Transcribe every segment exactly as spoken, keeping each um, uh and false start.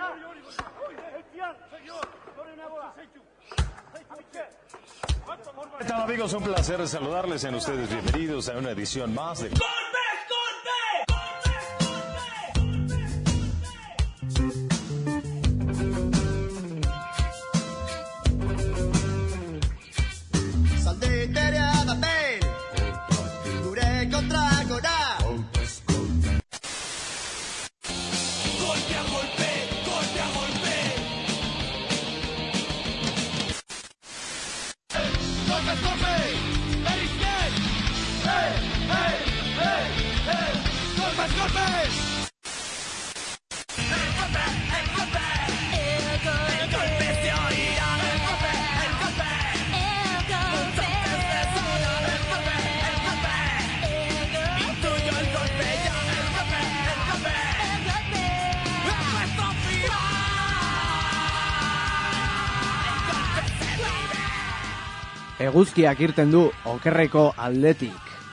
¿Qué tal, amigos? Un placer saludarles. Sean ustedes bienvenidos a una edición más de... Eguzkiak irten du okerreko aldetik.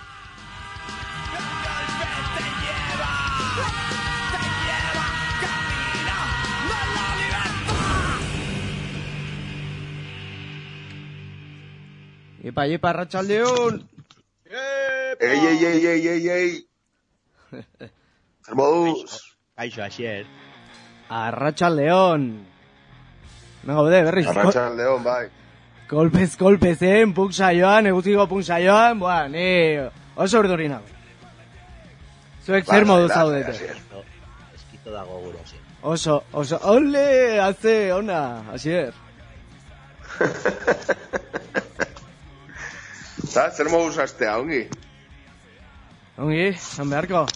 Ipa, ipa, arratsaldeon. Ei, ei, ei, ei, ei, ei. Hermoduz. Kaixo, Asier. Arratsaldeon. Nagaude, berriz. Arratsaldeon, bai. Kolpez, kolpez, eh, punk saioan, eguzkiko punk saioan, boa, ni oso urduri nago. Zuek zer modu zaudete. Eskito dago gure, Asier. Oso, oso, ole, haze, ona, Asier. Eta, zer moduz astea, ongi? Ongi, han beharko.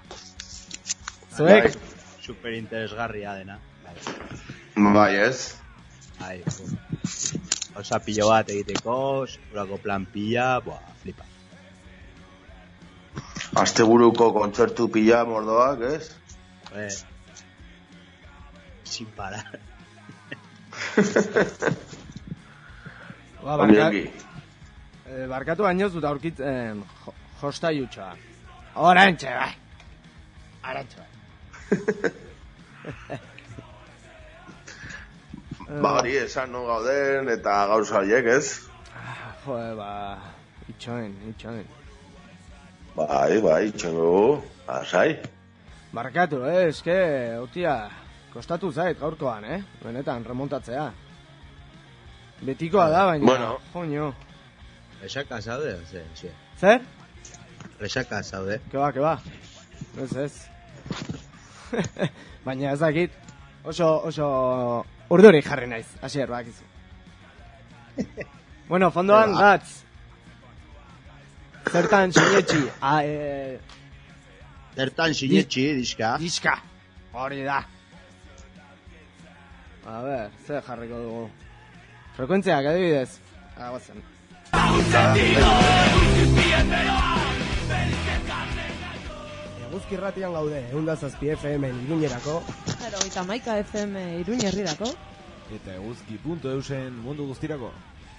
Zuek? Super interesgarria dena. Bai, ez? Bai, osa pilo bat egiteko, sekurako plan pila, boa, flipa. Asteburuko kontzertu pila mordoak, ez? Eh, sin parar. Ba, barka, eh, barkatu baino zut aurkitzen jo, josta jutxoa. Horantxe, bai. Arantxe, bai. Ba, hori esan non gauden eta gauza horiek, ez? Ah, joe, ba, itxoen, itxoen. Bai, bai, itxoen, asai. Barkatu, eh, eske, otia, kostatu zait gaurkoan, eh? Benetan, remontatzea. Betikoa da, baina, bueno. joño. Resaka zaude, ze, ze. Zer? Resaka zaude. Ke ba, ke ba. Ez, ez. Baina ez dakit, oso, oso... Urduri jarri naiz, Asier, bakizu. Bueno, fondoan, gatz. Zertan sinetxi. Ah, eh... Zertan sinetxi, diska. Diska. Hori da. A ber, zer jarriko dugu. Frekuentziak, adibidez. Agozen. Eguzki irratian gaude, eunda zazpi F M Iruñerako. Eta maika F M Iruñerrirako. Eta eguzki punto eusen mundu guztirako.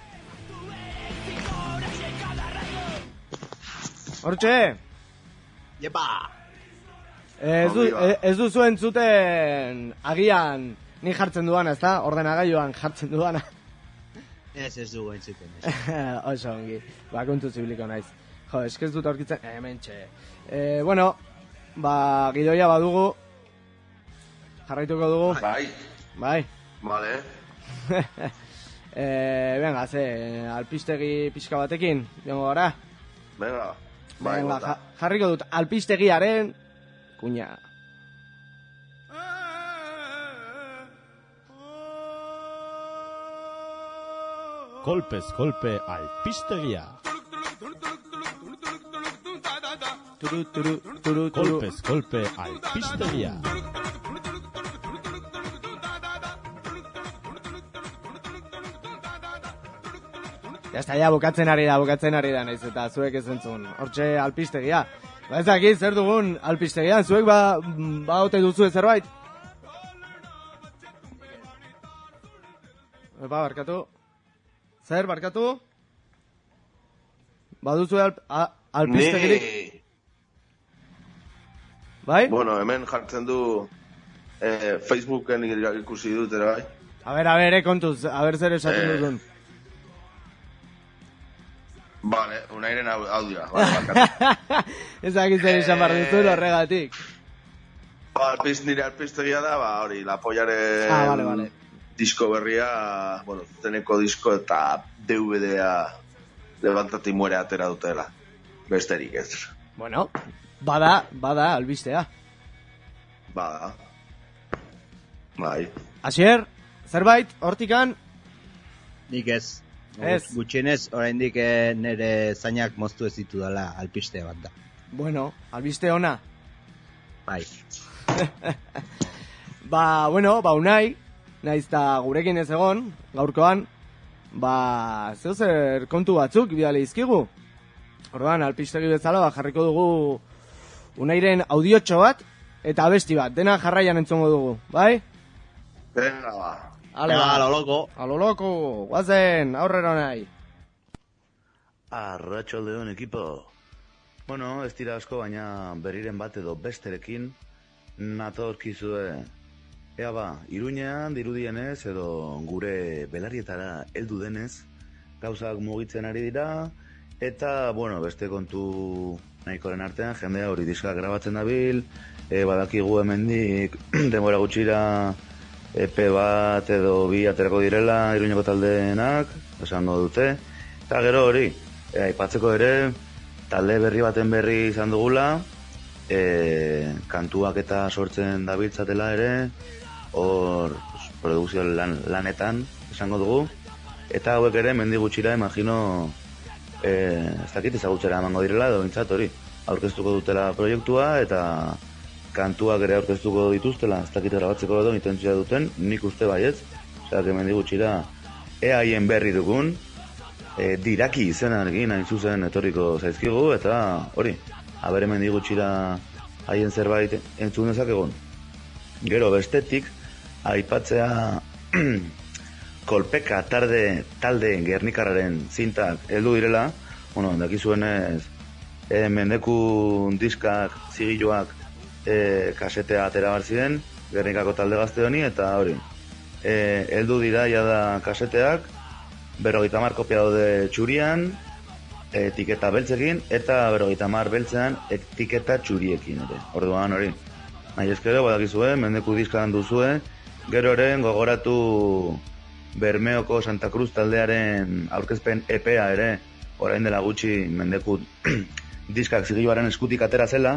Hortxe! Jepa! Ez du, ez du zuen zuten agian ni jartzen duana, ez da? Ordenagailuan jartzen duana. Ez ez dugu entzuten. Oso ongi, bakuntu zibiliko naiz. Jo, eskez dut aurkitzen, hemen txe. Eh, bueno, ba, gidoia badugu. Jarraituko dugu. Bai. Bai. Vale. eh, venga, ze, alpistegi pixka batekin, jongo gara. Venga, bai, venga, ja, jarriko dut alpistegiaren kuña. Kolpez kolpe alpistegia. Turu, turu, turu, turu. Kolpez kolpe alpistegia. Ya está, ya bukatzen ari da, bukatzen ari da, naiz eta zuek ez entzun. Hortxe alpistegia. Ba ez dakit, zer dugun alpistegian, zuek ba, ba ote duzu zerbait? Ba, barkatu. Zer, barkatu? Baduzu alp, alpistegirik? Ni... Bai? Bueno, hemen jartzen du eh, Facebooken ikusi dut ere bai. A ber, a ber, eh, kontuz, a ber zer esaten Eh. duzun. Vale, Unairen au- audioa. Vale, bakatu. Ez dakit zer esan behar duzun horregatik. Ba, alpiz, nire alpiztegia da, ba, hori, La Pollaren Ah, vale, vale. disko berria, bueno, zuzeneko disko eta D V D-a Levantati muere atera dutela. Besterik ez. Bueno, bada, bada, albistea. Bada. Bai. Asier, zerbait, hortikan? Nik ez. Ez. Gutxienez, oraindik eh, nire zainak moztu ez ditu dela alpiste bat da. Bueno, albiste ona. Bai. Ba, bueno, ba, unai, naiz ta gurekin ez egon, gaurkoan, ba, zeu zer kontu batzuk bidali izkigu. Orduan, alpistegi bezala, ba, jarriko dugu unairen audiotxo bat, eta abesti bat, dena jarraian entzongo dugu, bai? Venga, ba. Ale, Ja, ba, lo loko. a lo loko, guazen, aurrera unai. Arratsaldeon ekipo. Bueno, ez dira asko, baina berriren bat edo besterekin natorkizue. Ea ba, Iruñean dirudienez edo gure belarietara heldu denez, gauzak mugitzen ari dira, eta, bueno, beste kontu nahikoren artean, jendea hori diska grabatzen dabil, e, badakigu hemendik denbora gutxira E P bat edo bi aterako direla Iruñeko taldeenak, esango dute, eta gero hori, e, aipatzeko ere, talde berri baten berri izan dugula, e, kantuak eta sortzen dabiltzatela ere, hor pues, produkzio lan, lanetan esango dugu, eta hauek ere mendi gutxira imagino e, ez dakit ezagutzera emango direla edo bintzat hori, aurkeztuko dutela proiektua eta kantuak ere aurkeztuko dituztela, ez dakit grabatzeko edo intentzia duten, nik uste baietz, osea, mendi gutxira ea haien berri dugun, e, diraki izenarekin hain zuzen etorriko zaizkigu, eta hori, abere mendi gutxira haien zerbait entzun dezakegun. Gero bestetik, aipatzea kolpeka tarde talde Gernikarraren zintak heldu direla, bueno, dakizuenez, e, mendeku diskak, zigiluak, e, kasetea atera bar ziren, Gernikako talde gazte honi, eta hori, e, heldu dira jada kaseteak, berrogeita hamar kopia daude txurian, etiketa beltzekin, eta berrogeita hamar beltzean etiketa txuriekin ere. Orduan hori, nahi eskero, badakizue, mendeku diskan duzue, gero ere gogoratu Bermeoko Santa Cruz taldearen aurkezpen E P A ere, orain dela gutxi mendeku diskak zigiluaren eskutik atera zela,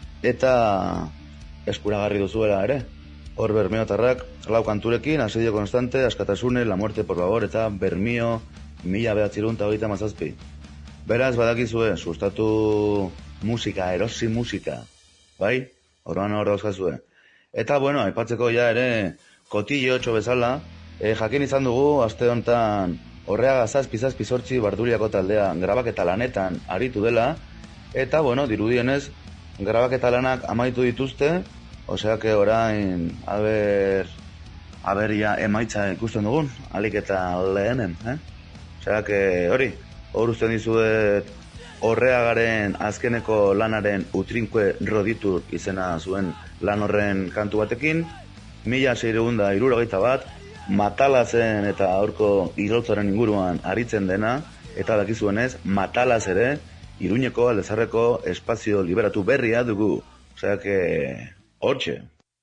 eta eskuragarri duzuela ere. Hor Bermeotarrak lau kanturekin, Asedio Constante, Askatasune, La Muerte por favor, eta Bermio mila bederatzirun eta hogeita hamazazpi. Beraz, badakizue, sustatu musika, erosi musika, bai? Orduan hor dauzkazue. Eta, bueno, aipatzeko ja ere, kotillo txo bezala, e, jakin izan dugu, aste honetan, Horreaga zazpi zazpi zortzi Barduriako taldea grabaketa lanetan aritu dela, eta, bueno, dirudienez, grabaketa lanak amaitu dituzte, osea que orain, aber, aberia emaitza ikusten dugun, alik eta lehenen, eh? Osea que hori, hor usten dizuet Horreagaren azkeneko lanaren Utrinkue Roditur izena zuen lan horren kantu batekin, mila seiehun hirurogeita bat, Matalazen eta aurko iraultzaren inguruan aritzen dena, eta dakizuenez, Matalaz ere, Iruñeko aldezarreko espazio liberatu berria dugu. Osea que, hortxe.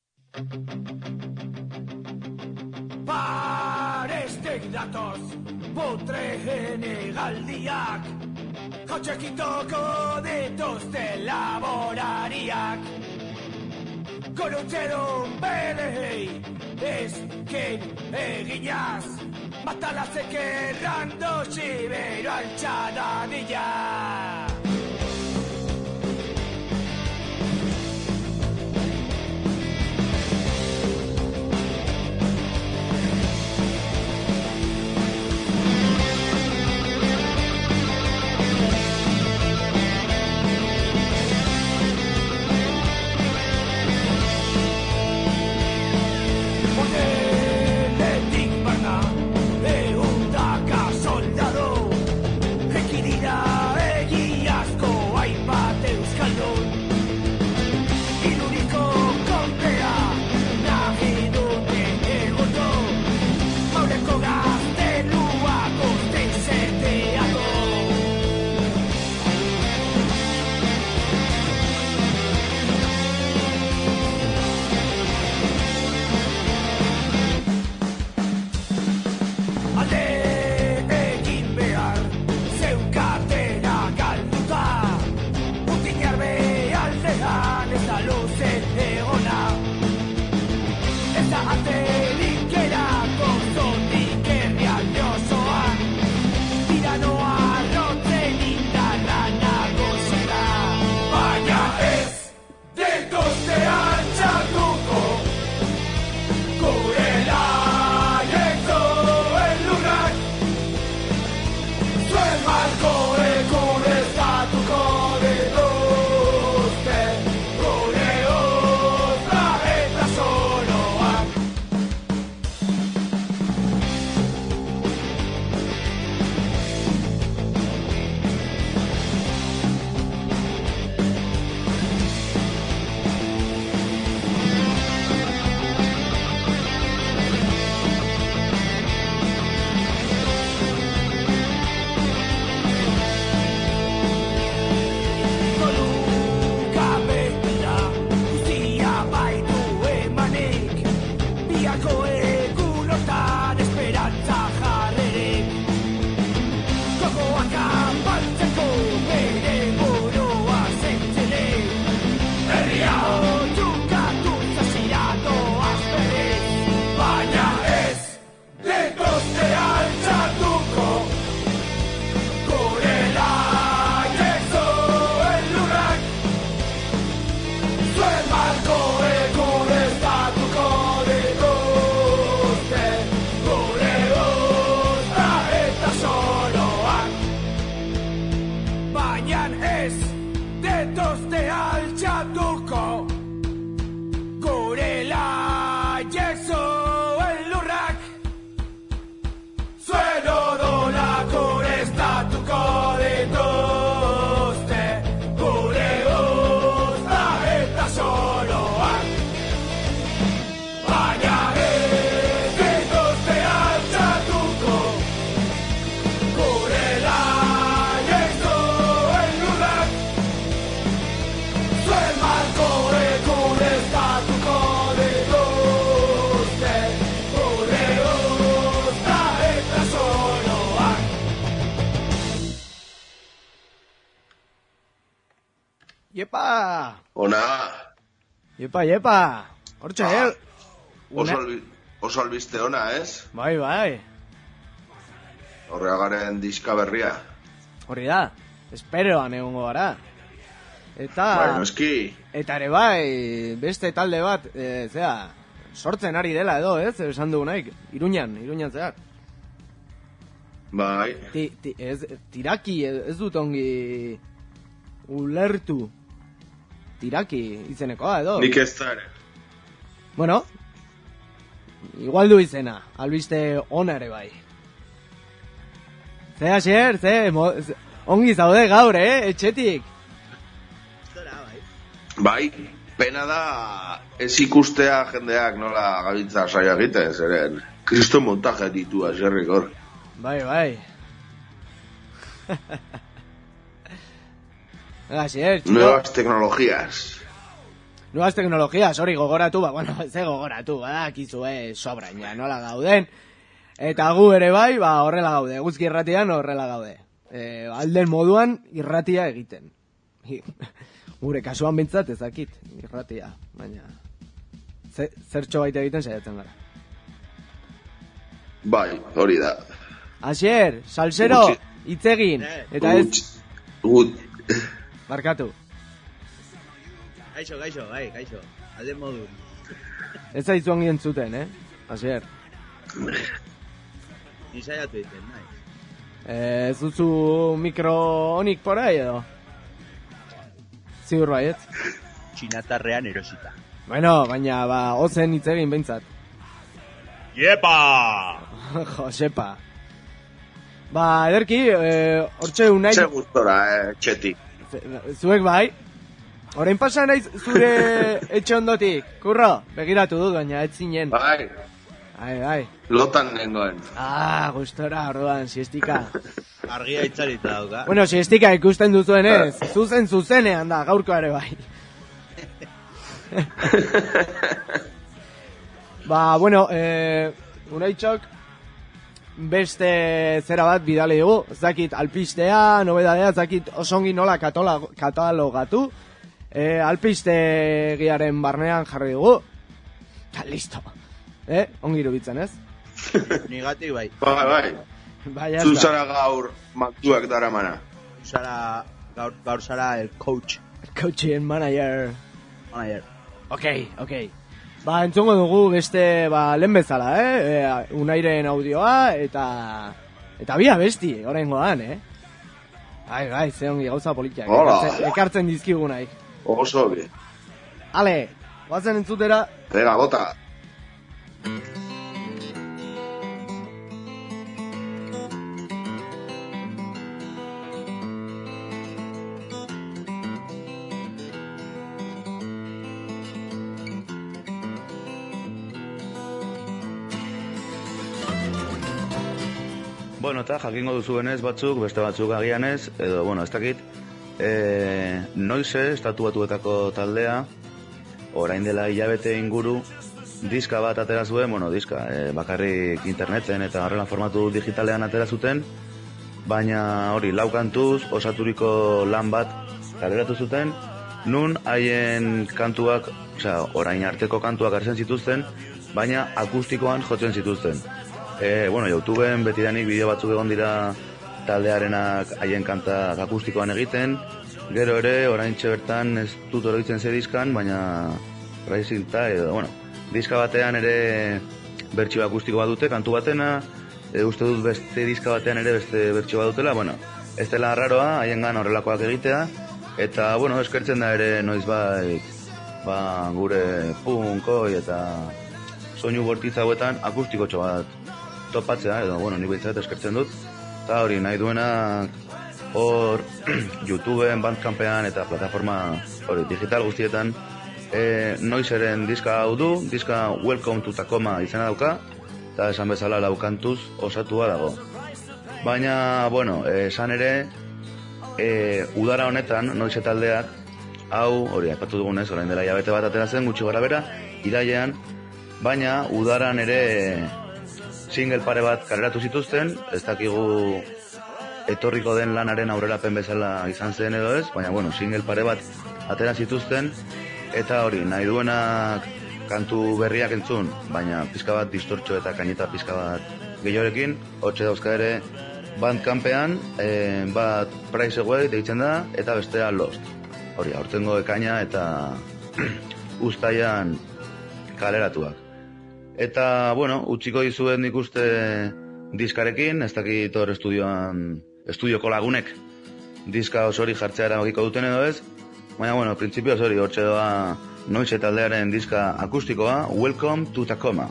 Parestek datoz, putreen egaldiak, kotxekitoko dituzte laborariak. Gorutzeron berei, ezken eginaz, Matalazek errando xibero altxadadila. Egia aterik erako zotik herrian osoan. Tiranoa arrotzen indarra nagosi da. Baina ez dituzte altxatuko gure laiek zoen lurrak. Zuen marko egun estatuko dituzte gure ostra eta soloak. Koluka betira guztia baitu emanik, biako egun hortan esperantza jarrerik. Gogoak apaltzeko bere burua zentzelik, herria oiukatu zaziratu azperrik. Baina ez dituzte altxatuko gure laiek zoen lurrak. Zuen marko egun estatuko dituzte gure ostra eta soloak. Baina ez dituzte altxatuko gure laiek zoen lurrak. Zuen odolak gure estatuko dituzte gure ostra eta soloak. Baina ez dituzte altxatuko gure laiek zoen lurrak. Zuen marko egun estatuko dituzte gure ostra eta soloak. Iepa! Ona, Iepa, iepa! Hortxe, Ah. eh? oso, Une- albi, oso albiste ona, ez? Bai, bai. Horreagaren diska berria. Hori da. Esperoan egongo gara. Eta... Bai, noski. Eta ere bai, beste talde bat, e, zera, sortzen ari dela edo, ez? Esan dugu nahi, Iruñan, Iruñan zehar. Bai. Ti, ti, ez, tiraki, ez, ez dut ongi ulertu. Tiraki izenekoa edo. Nik ez da ere. Bueno, igual du izena, albiste ona ere bai. Ze, Asier, ze, mo, ze, ongi zaude gaur, eh, etxetik. Bai, pena da ez ikustea jendeak nola gabiltza saio egiten, zeren kristo montaje ditu aserrik hor. Bai, bai. Asier, txiko. Nuevas tecnologías. Nuevas tecnologías, hori gogoratu, ba, bueno, ze gogoratu, badakizu, eh, sobrain, ja, nola gauden. Eta gu ere bai, ba, horrela gaude, guzki irratian horrela gaude. E, alden moduan irratia egiten. Gure kasuan bintzat ezakit, irratia, baina ze, zertxo baita egiten saiatzen gara. Bai, hori da. Asier, salsero, Gutxi. hitzegin, eta ez, Gut, barkatu, Gaixo, gaixo, bai, gaixo. Alde modu. ez zaizu ongi entzuten, eh, Asier. Ni saiatu egiten, nahi. Eh, ez duzu mikro honik porai edo? Ziur baiet? Txinatarrean erosita. Bueno, baina, ba, ozen hitzegin behintzat. Iepa! Josepa. Ba, ederki, eh, hortxe unai... ze gustora, eh, txetik. Zuek bai. Orain pasa naiz zure etxe ondotik. Kurro, begiratu dut, baina ez zinen. Bai, Bai, bai. lotan nengoen. Ah, gustora, orduan, siestika. Argia itzalita dauka. Bueno, siestika ikusten duzuenez, zuzen zuzenean da, gaurko ere bai. Ba, bueno, eh, unaitxok beste zera bat bidali dugu, zakit alpistea, nobedadea, zakit osongi nola katola, katalogatu, eh, alpiste giaren barnean jarri dugu, eta listo. Eh, ongi irubitzen, ez? Nigatik bai. Bai, bai. Bai, ez Zu da. zara gaur mantuak daramana. Zara, gaur, gaur zara el coach. Coach and manager. Manager. Ok, ok. Ba, entzongo dugu beste, ba, lehen bezala, eh? E, Unairen audioa, eta... Eta bia besti, oraingoan, eh? Bai, bai, ze ongi gauza politiak. Hola. Ekartzen, ekartzen dizkigunaik. Oso bi. Ale, guazen entzutera. Pega, bota. Bueno, eta jakingo duzuenez batzuk, beste batzuk agianez, edo, bueno, ez dakit, e, noize, estatu batuetako taldea, orain dela hilabete inguru, diska bat atera zuen, bueno, diska, e, bakarrik interneten eta horrela formatu digitalean atera zuten, baina hori, lau kantuz, osaturiko lan bat kaleratu zuten, nun haien kantuak, osea, orain arteko kantuak hartzen zituzten, baina akustikoan jotzen zituzten. E, bueno, YouTubeen betidanik bideo batzuk egon dira taldearenak haien kantak akustikoan egiten, gero ere, oraintxe bertan ez dut oroitzen ze diskan, baina Rising Tide, edo, bueno, diska batean ere bertsio akustiko bat dute, kantu batena, e, uste dut beste diska batean ere beste bertsio bat dutela, bueno, ez dela arraroa, haiengan horrelakoak egitea, eta, bueno, eskertzen da ere noizbait, ba, gure punkoi eta soinu bortitza hauetan akustikotxo bat topatzea, edo, bueno, nik behintzat eskertzen dut, eta hori, nahi duenak hor YouTubeen, Bandcampean eta plataforma hori, digital guztietan, e, noizeren diska hau du, diska Welcome to Tacoma izena dauka, eta esan bezala lau kantuz osatua dago. Baina, bueno, esan ere, e, udara honetan, noize taldeak, hau, hori, aipatu dugunez, orain dela hilabete bat atera zen, gutxi gara bera, irailean, baina udaran ere single pare bat kaleratu zituzten, ez dakigu etorriko den lanaren aurrerapen bezala izan zen edo ez, baina bueno, single pare bat atera zituzten, eta hori, nahi duenak kantu berriak entzun, baina pizka bat distortxo eta kaineta pizka bat gehiorekin, hortxe dauzka ere Bandcampean, e, bat Price Away deitzen da, eta bestea Lost. Hori, aurtengo ekaina eta uztaian kaleratuak. Eta, bueno, utziko dizuen nik uste diskarekin, ez dakit hor estudioan, estudioko lagunek diska osori jartzea erabakiko duten edo ez, baina, bueno, printzipioz hori, hortxe doa noize taldearen diska akustikoa, Welcome to Tacoma.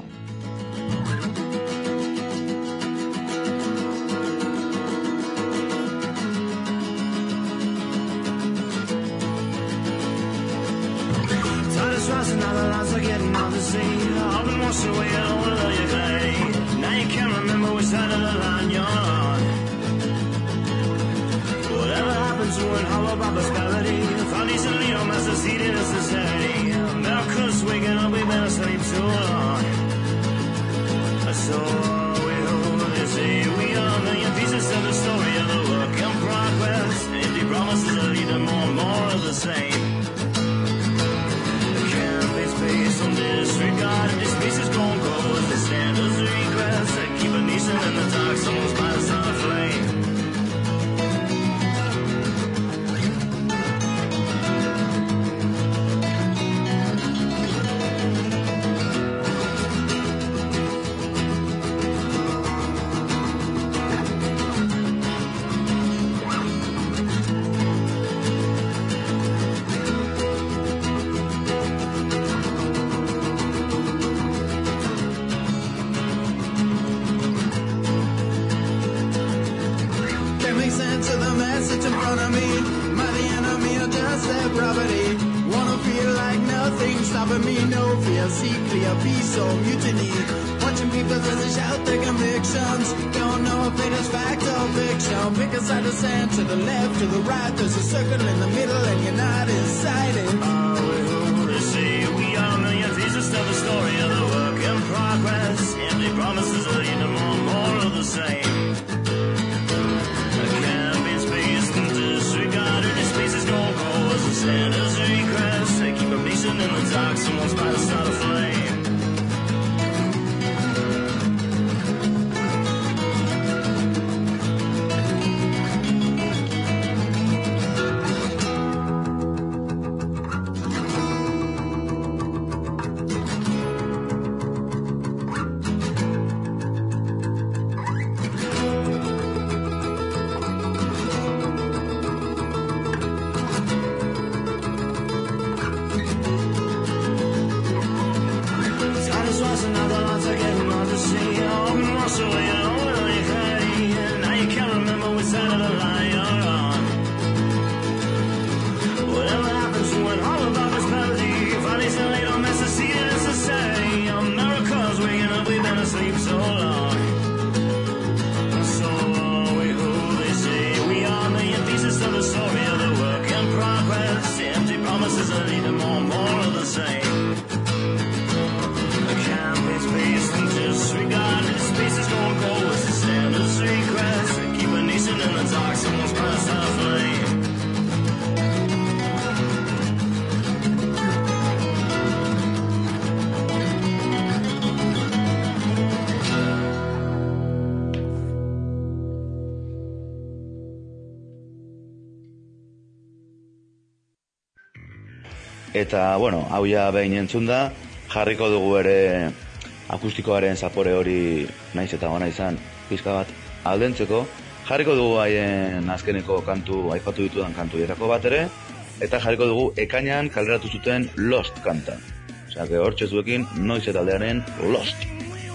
Eta, bueno, hau ja behin entzun da, jarriko dugu ere akustikoaren zapore hori naiz eta ona izan pizka bat aldentzeko. Jarriko dugu haien azkeneko kantu, aipatu ditudan kantu hierako bat ere, eta jarriko dugu ekainean kaleratu zuten Lost kanta. Osea, que hortxe zuekin noiz eta aldearen Lost.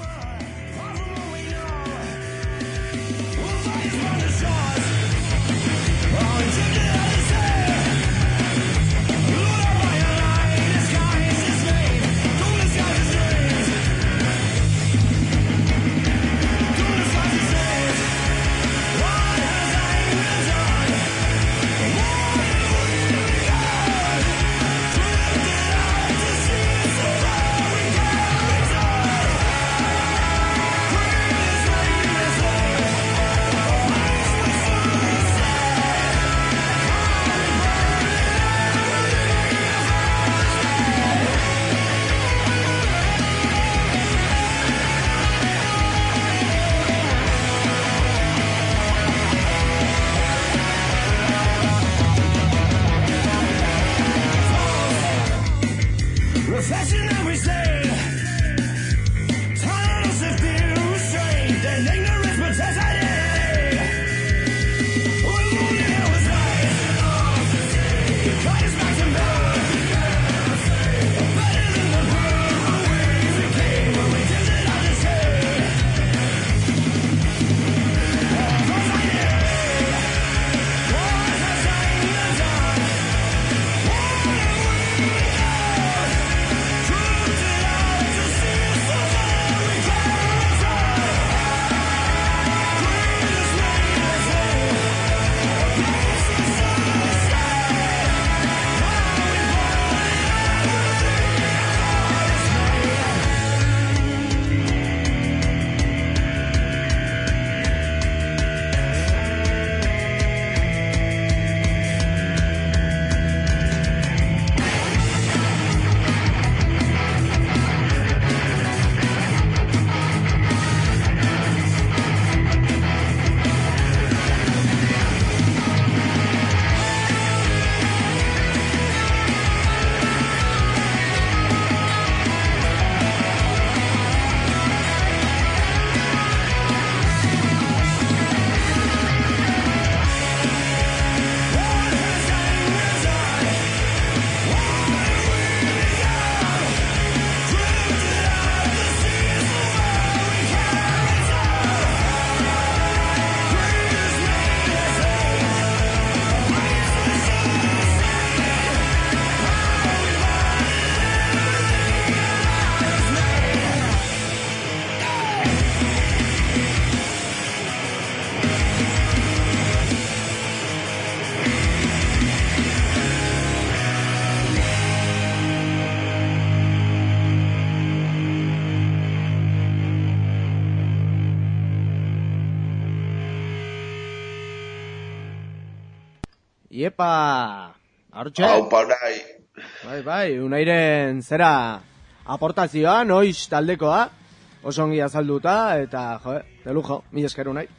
Iepa! Hortxe! Hau, paunai! Bai, bai, unairen zera aportazioa, noiz taldekoa, oso ongi azalduta, eta, jo, de lujo, mil esker unai.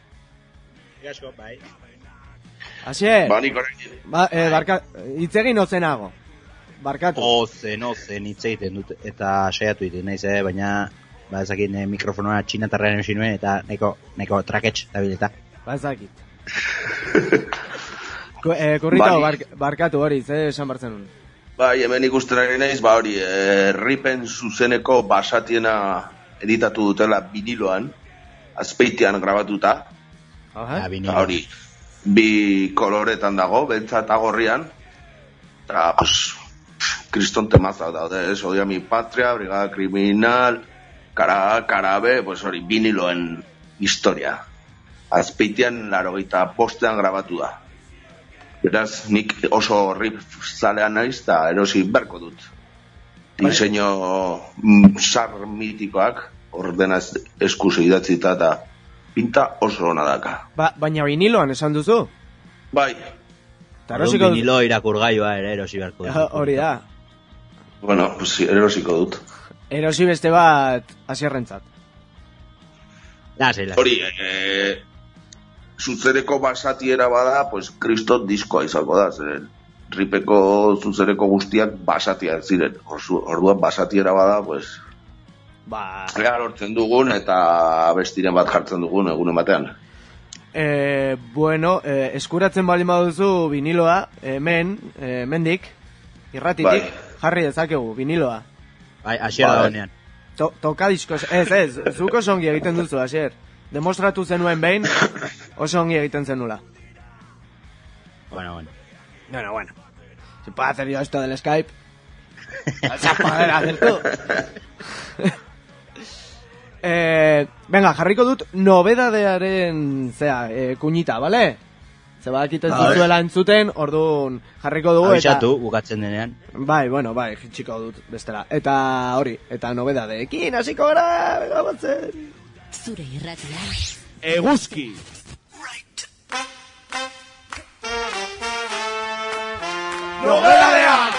Gasko, bai. Asie! Ba, nik orain. Ba, eh, barka, itzegin ozenago. Barkatu. Ozen, ozen, itzeiten dut, eta saiatu iten naiz, eh, baina, ba, ezakin eh, mikrofonoa txinatarrean esin nuen, eta neko, neko traketx dabileta. Ba, ezakit. Ko, eh, kurrito, Bai. bark, barkatu hori, ze esan bartzen nun. Bai, hemen ikusten ari naiz, ba hori, e, ripen zuzeneko basatiena editatu dutela viniloan, azpeitian grabatuta, Aha. Ja, eta hori, bi koloretan dago, beltza eta gorrian, eta, pues, kriston temaza daude, ez, odia mi patria, brigada kriminal, kara, karabe, pues hori, viniloen historia. Azpeitian, larogeita postean grabatu da. Beraz, nik oso rip zalean naiz, eta erosi berko dut. Diseño mm, zar mitikoak, ordenaz eskuz idatzita, eta pinta oso hona daka. Ba, baina viniloan esan duzu? Bai, Ta Orduan erosiko dut. vinilo irakurgailua ere erosi beharko dut. Hori da. bueno, pues, erosiko dut. Erosi beste bat asierrentzat. Da, zeila. Hori, e, zuzeneko basatiera bada, pues, kristot diskoa izango da, zeren Ripeko zuzereko guztiak basatiak ziren. Orzu- Orduan basatiera bada, pues, Ba, ea lortzen dugun eta bestiren bat jartzen dugun egunen batean. e, bueno, e, eskuratzen baldin baduzu viniloa, hemen, e, mendik, irratitik, Bai. jarri dezakegu viniloa. Bai, hasiera Bai. da honean. To, tokadiskos, ez, ez, zuko oso ongi egiten duzu, Asier. Demostratu zenuen behin, oso ongi egiten zenula. Bueno, bueno. Bueno, bueno. Se puede hacer yo esto del Skype. Vas a poder hacer tú. eh, venga, jarriko dut nobedadearen, zera, eh, kuñita, ¿vale? Ze badakiten Vale. zuzuela entzuten, orduan jarriko dugu eta... Abisatu, bukatzen denean. Bai, bueno, bai, txiko dut bestela. Eta hori, eta nobedadeekin, hasiko gara, venga, batzen. Zure irratia. Eguzki. Nobedadeak!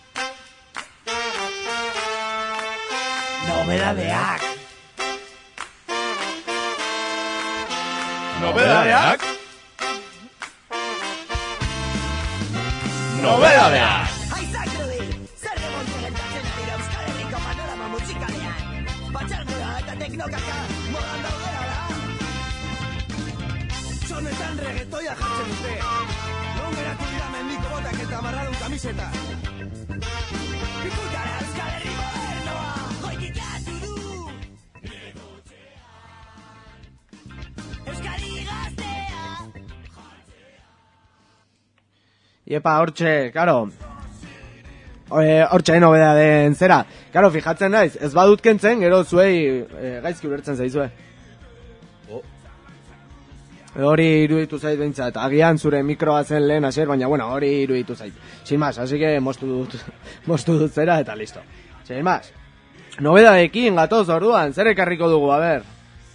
Nobedadeak. Nobedadeak. Nobedadeak. Aizakrubil, zer remonte gertatzen ari da Euskal Herriko panorama musikalean. Batxargura eta teknokaka, modan daudera da. Txonetan regetoia jartzen dute. Non geratu dira mendiko botak eta marradun kamiseta. Ikutara Euskal Herri modernoa, goitikatu du. Euskari gaztea. Iepa, hortxe, karo. Eh, Hortxe nobedaden zera. Karo, fijatzen naiz, ez badut kentzen, gero zuei eh, gaizki ulertzen zaizue. Oh. Hori iruditu zait behintzat. Agian zure mikroa zen lehen Asier, baina bueno, hori iruditu zait. Sin más, así que mostu dut, mostu dut zera eta listo. Sin más. Nobedadekin gatoz orduan, zer ekarriko dugu, a ber?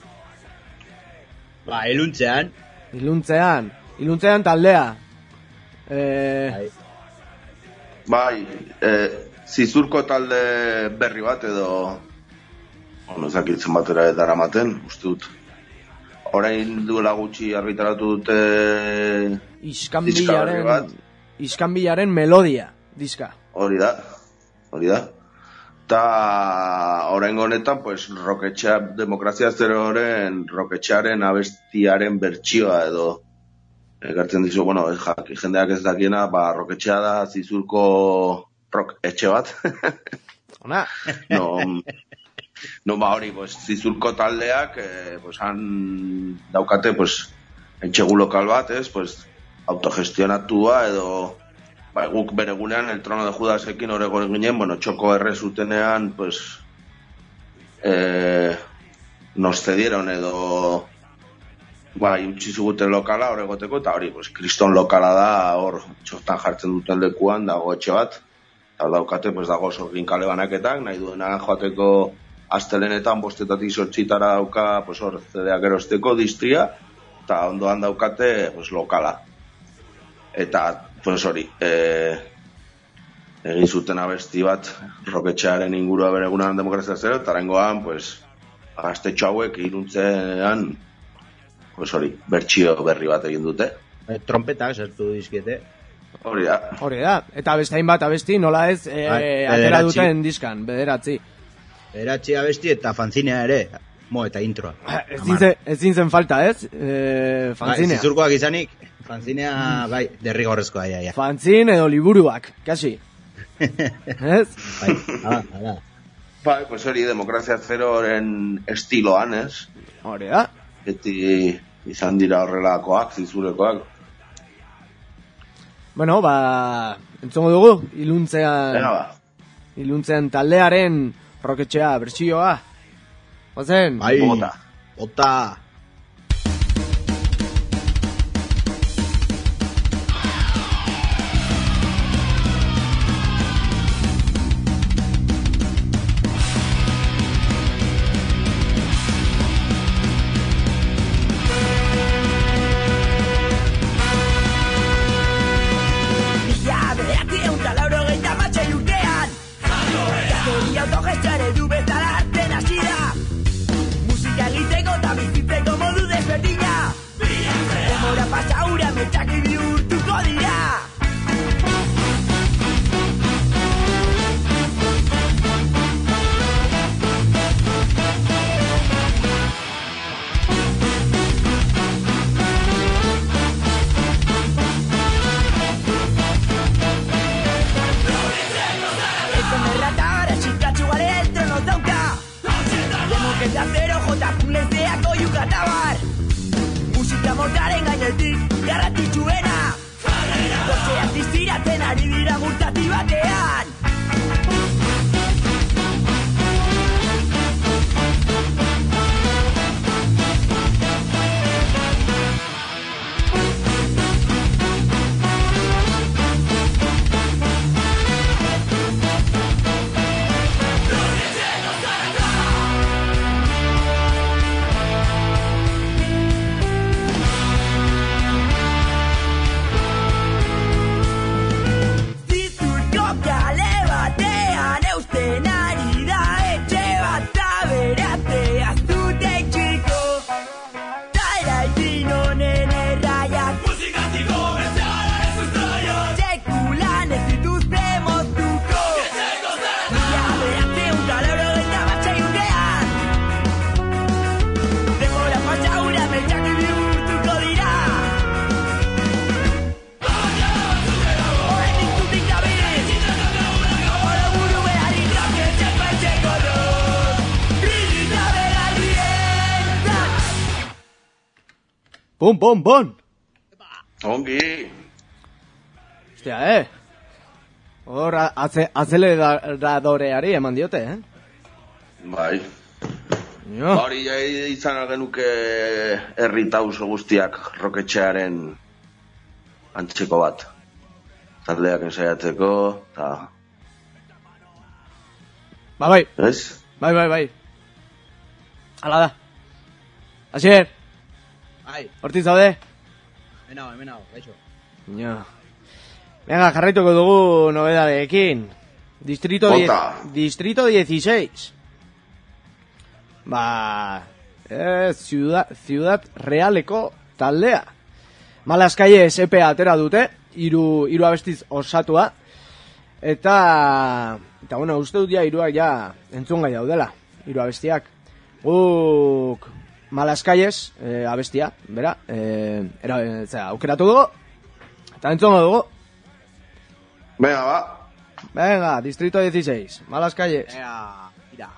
Ba, eluntzean. Iluntzean, iluntzean taldea. Eh, Bai. Bai, eh, zizurko talde berri bat edo, bueno, ezakitzen batera daramaten, uste dut. Orain duela gutxi argitaratu dute diska berri iskanbilaren, bat. iskanbilaren melodia, diska. Hori da, hori da. Ta oraingo honetan, pues, roketxea, demokrazia zeroren roketxearen abestiaren bertsioa edo ekartzen dizu, bueno, ez jak, jendeak ez dakiena, ba, roketxea da zizurko rock etxe bat. Ona. no, no, ba, hori, pues, zizurko taldeak, eh, pues, han daukate, pues, entxegu lokal bat, ez, pues, autogestionatua edo, ba, guk bere gunean, el trono de Judasekin horrego ginen, bueno, txoko erre zutenean, pues, eh, nos cedieron edo, bai, utzi ziguten lokala hor egoteko, eta hori, pues, kriston lokala da, hor, txostan jartzen duten lekuan, dago etxe bat, eta daukate, pues, dago sorgin kale banaketak, nahi duena joateko astelenetan, bostetatik sortxitara dauka, pues, hor, zedeak erosteko distria, eta ondoan daukate, pues, lokala. Eta, pues, hori, e, egin zuten abesti bat, roketxearen ingurua beregunan demokrazia zero, eta rengoan, pues, gaztetxo hauek iruntzean, pues hori, bertsio berri bat egin dute. E, trompetak sartu dizkiete. Hori da. Hori da, eta beste hainbat abesti nola ez e, Bai, atera bederatzi. duten diskan, bederatzi. Beratzi abesti eta fanzinea ere. Mo, eta introa. Ezin zen, ezin zen falta, ez? E, Bai, fanzinea. zizurkoak izanik, fanzinea, bai, derrigorrezkoa, ja, ja. Fanzin edo liburuak, kasi. Ez? Bai, ala, ala. Bai, pues hori, demokrazia zeroren estiloan, ez? Hori da. Beti izan dira horrelakoak, zizurekoak. Bueno, ba, entzongo dugu, iluntzean, Dena ba. iluntzean taldearen roketxea, bertsioa. Ozen? Bai, Bota. bota. Mila bederatziehun eta laurogeita hamasei urtean Gazteria autogestioa eredu bezala hartzen hasi da Musika egiteko eta bizitzeko bloques de acero, J. Lezeako Yucatabar. Musika motaren gainetik, garrantzitsuena. Gozeak diziratzen ari dira gurtati batean. Pum, pum, pum! Ongi! Ostia, eh? Hor, azeleradoreari eman diote, eh? Bai. Jo. Hori izan algenuke herritauso guztiak roketxearen antxeko bat. Taldeak ensaiatzeko, eta... Ba, bai. Ez? Bai, bai, bai. Hala da. Asier! Bai. Horti zaude? Hemen hau, hemen hau, gaixo. Ja. Venga, jarraituko dugu nobedadeekin. Distrito, die, Distrito dieciséis. Ba... Eh, ciudad, ciudad Realeko taldea. Malas Calles E P atera dute, hiru hiru abestiz osatua. Eta... Eta, bueno, uste dut ja hiruak ja entzungai daudela. Hiru abestiak. Guk... Malas Calles, eh, abestia, bera, eh, era, eh, zera, aukeratu dugu, eta entzongo dugu. Venga, ba. Venga, Distrito dieciséis, Malas Calles. Venga, mira.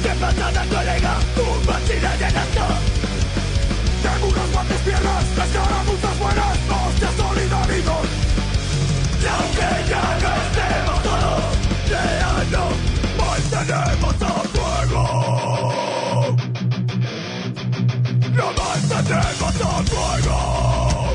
¿Qué pasa de colega? Un bachiller de gasto. Tengo unas guantes piernas, escaramuzas buenas, hostias solidarios. Y aunque ya no estemos todos, ya no mantenemos a fuego. No mantenemos a fuego.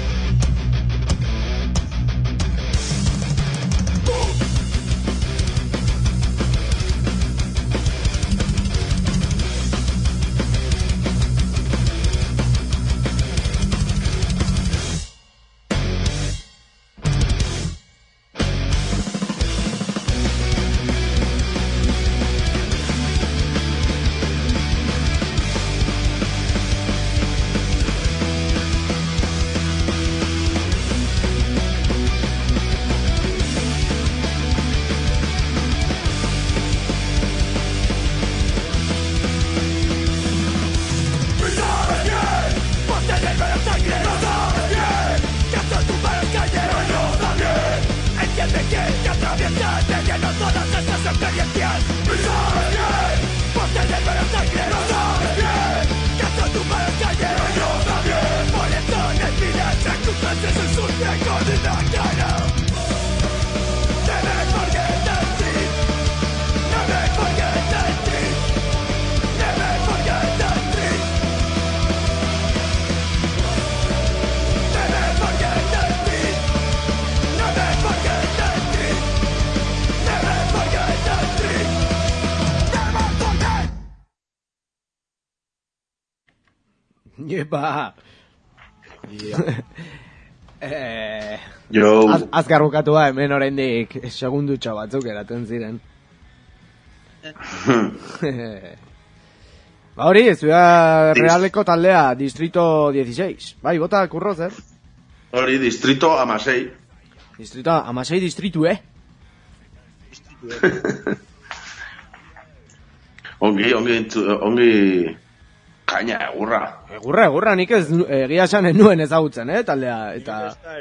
Yepa. eh, Yo. Az, azkar bukatua hemen oraindik segundutxo batzuk eraten ziren. Ba hori, Ciudad Realeko taldea, Distrito dieciséis. Bai, bota kurro zer? Hori, Distrito amasei. Distrito amasei distritu, eh? ongi, ongi, ongi... Kaina, egurra. Egurra, egurra, nik ez egia esan nuen ezagutzen, eh, taldea, eta...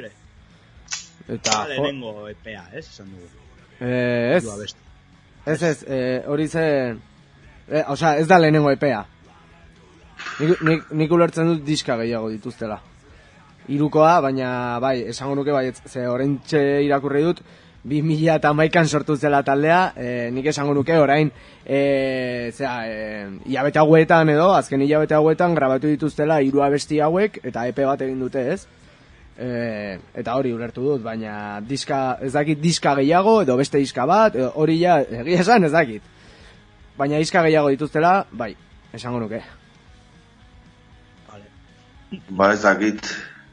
Eta... Lehenengo epea, ez, esan dugu. Eh, ez, ez, ez, eh, hori zen... Eh, osea, ez da lehenengo epea. Nik, nik, nik ulertzen dut diska gehiago dituztela. Hirukoa, baina, bai, esango nuke, bai, ze orentxe irakurri dut, bi mila hamaikan sortu zela taldea, e, nik esango nuke orain, e, zera, e, hilabete hauetan edo, azken hilabete hauetan grabatu dituztela hiru abesti hauek, eta epe bat egin dute, ez? E, eta hori ulertu dut, baina diska, ez dakit diska gehiago, edo beste diska bat, edo hori ja, egia esan ez dakit. Baina diska gehiago dituztela, bai, esango nuke. Vale. Ba, ez dakit.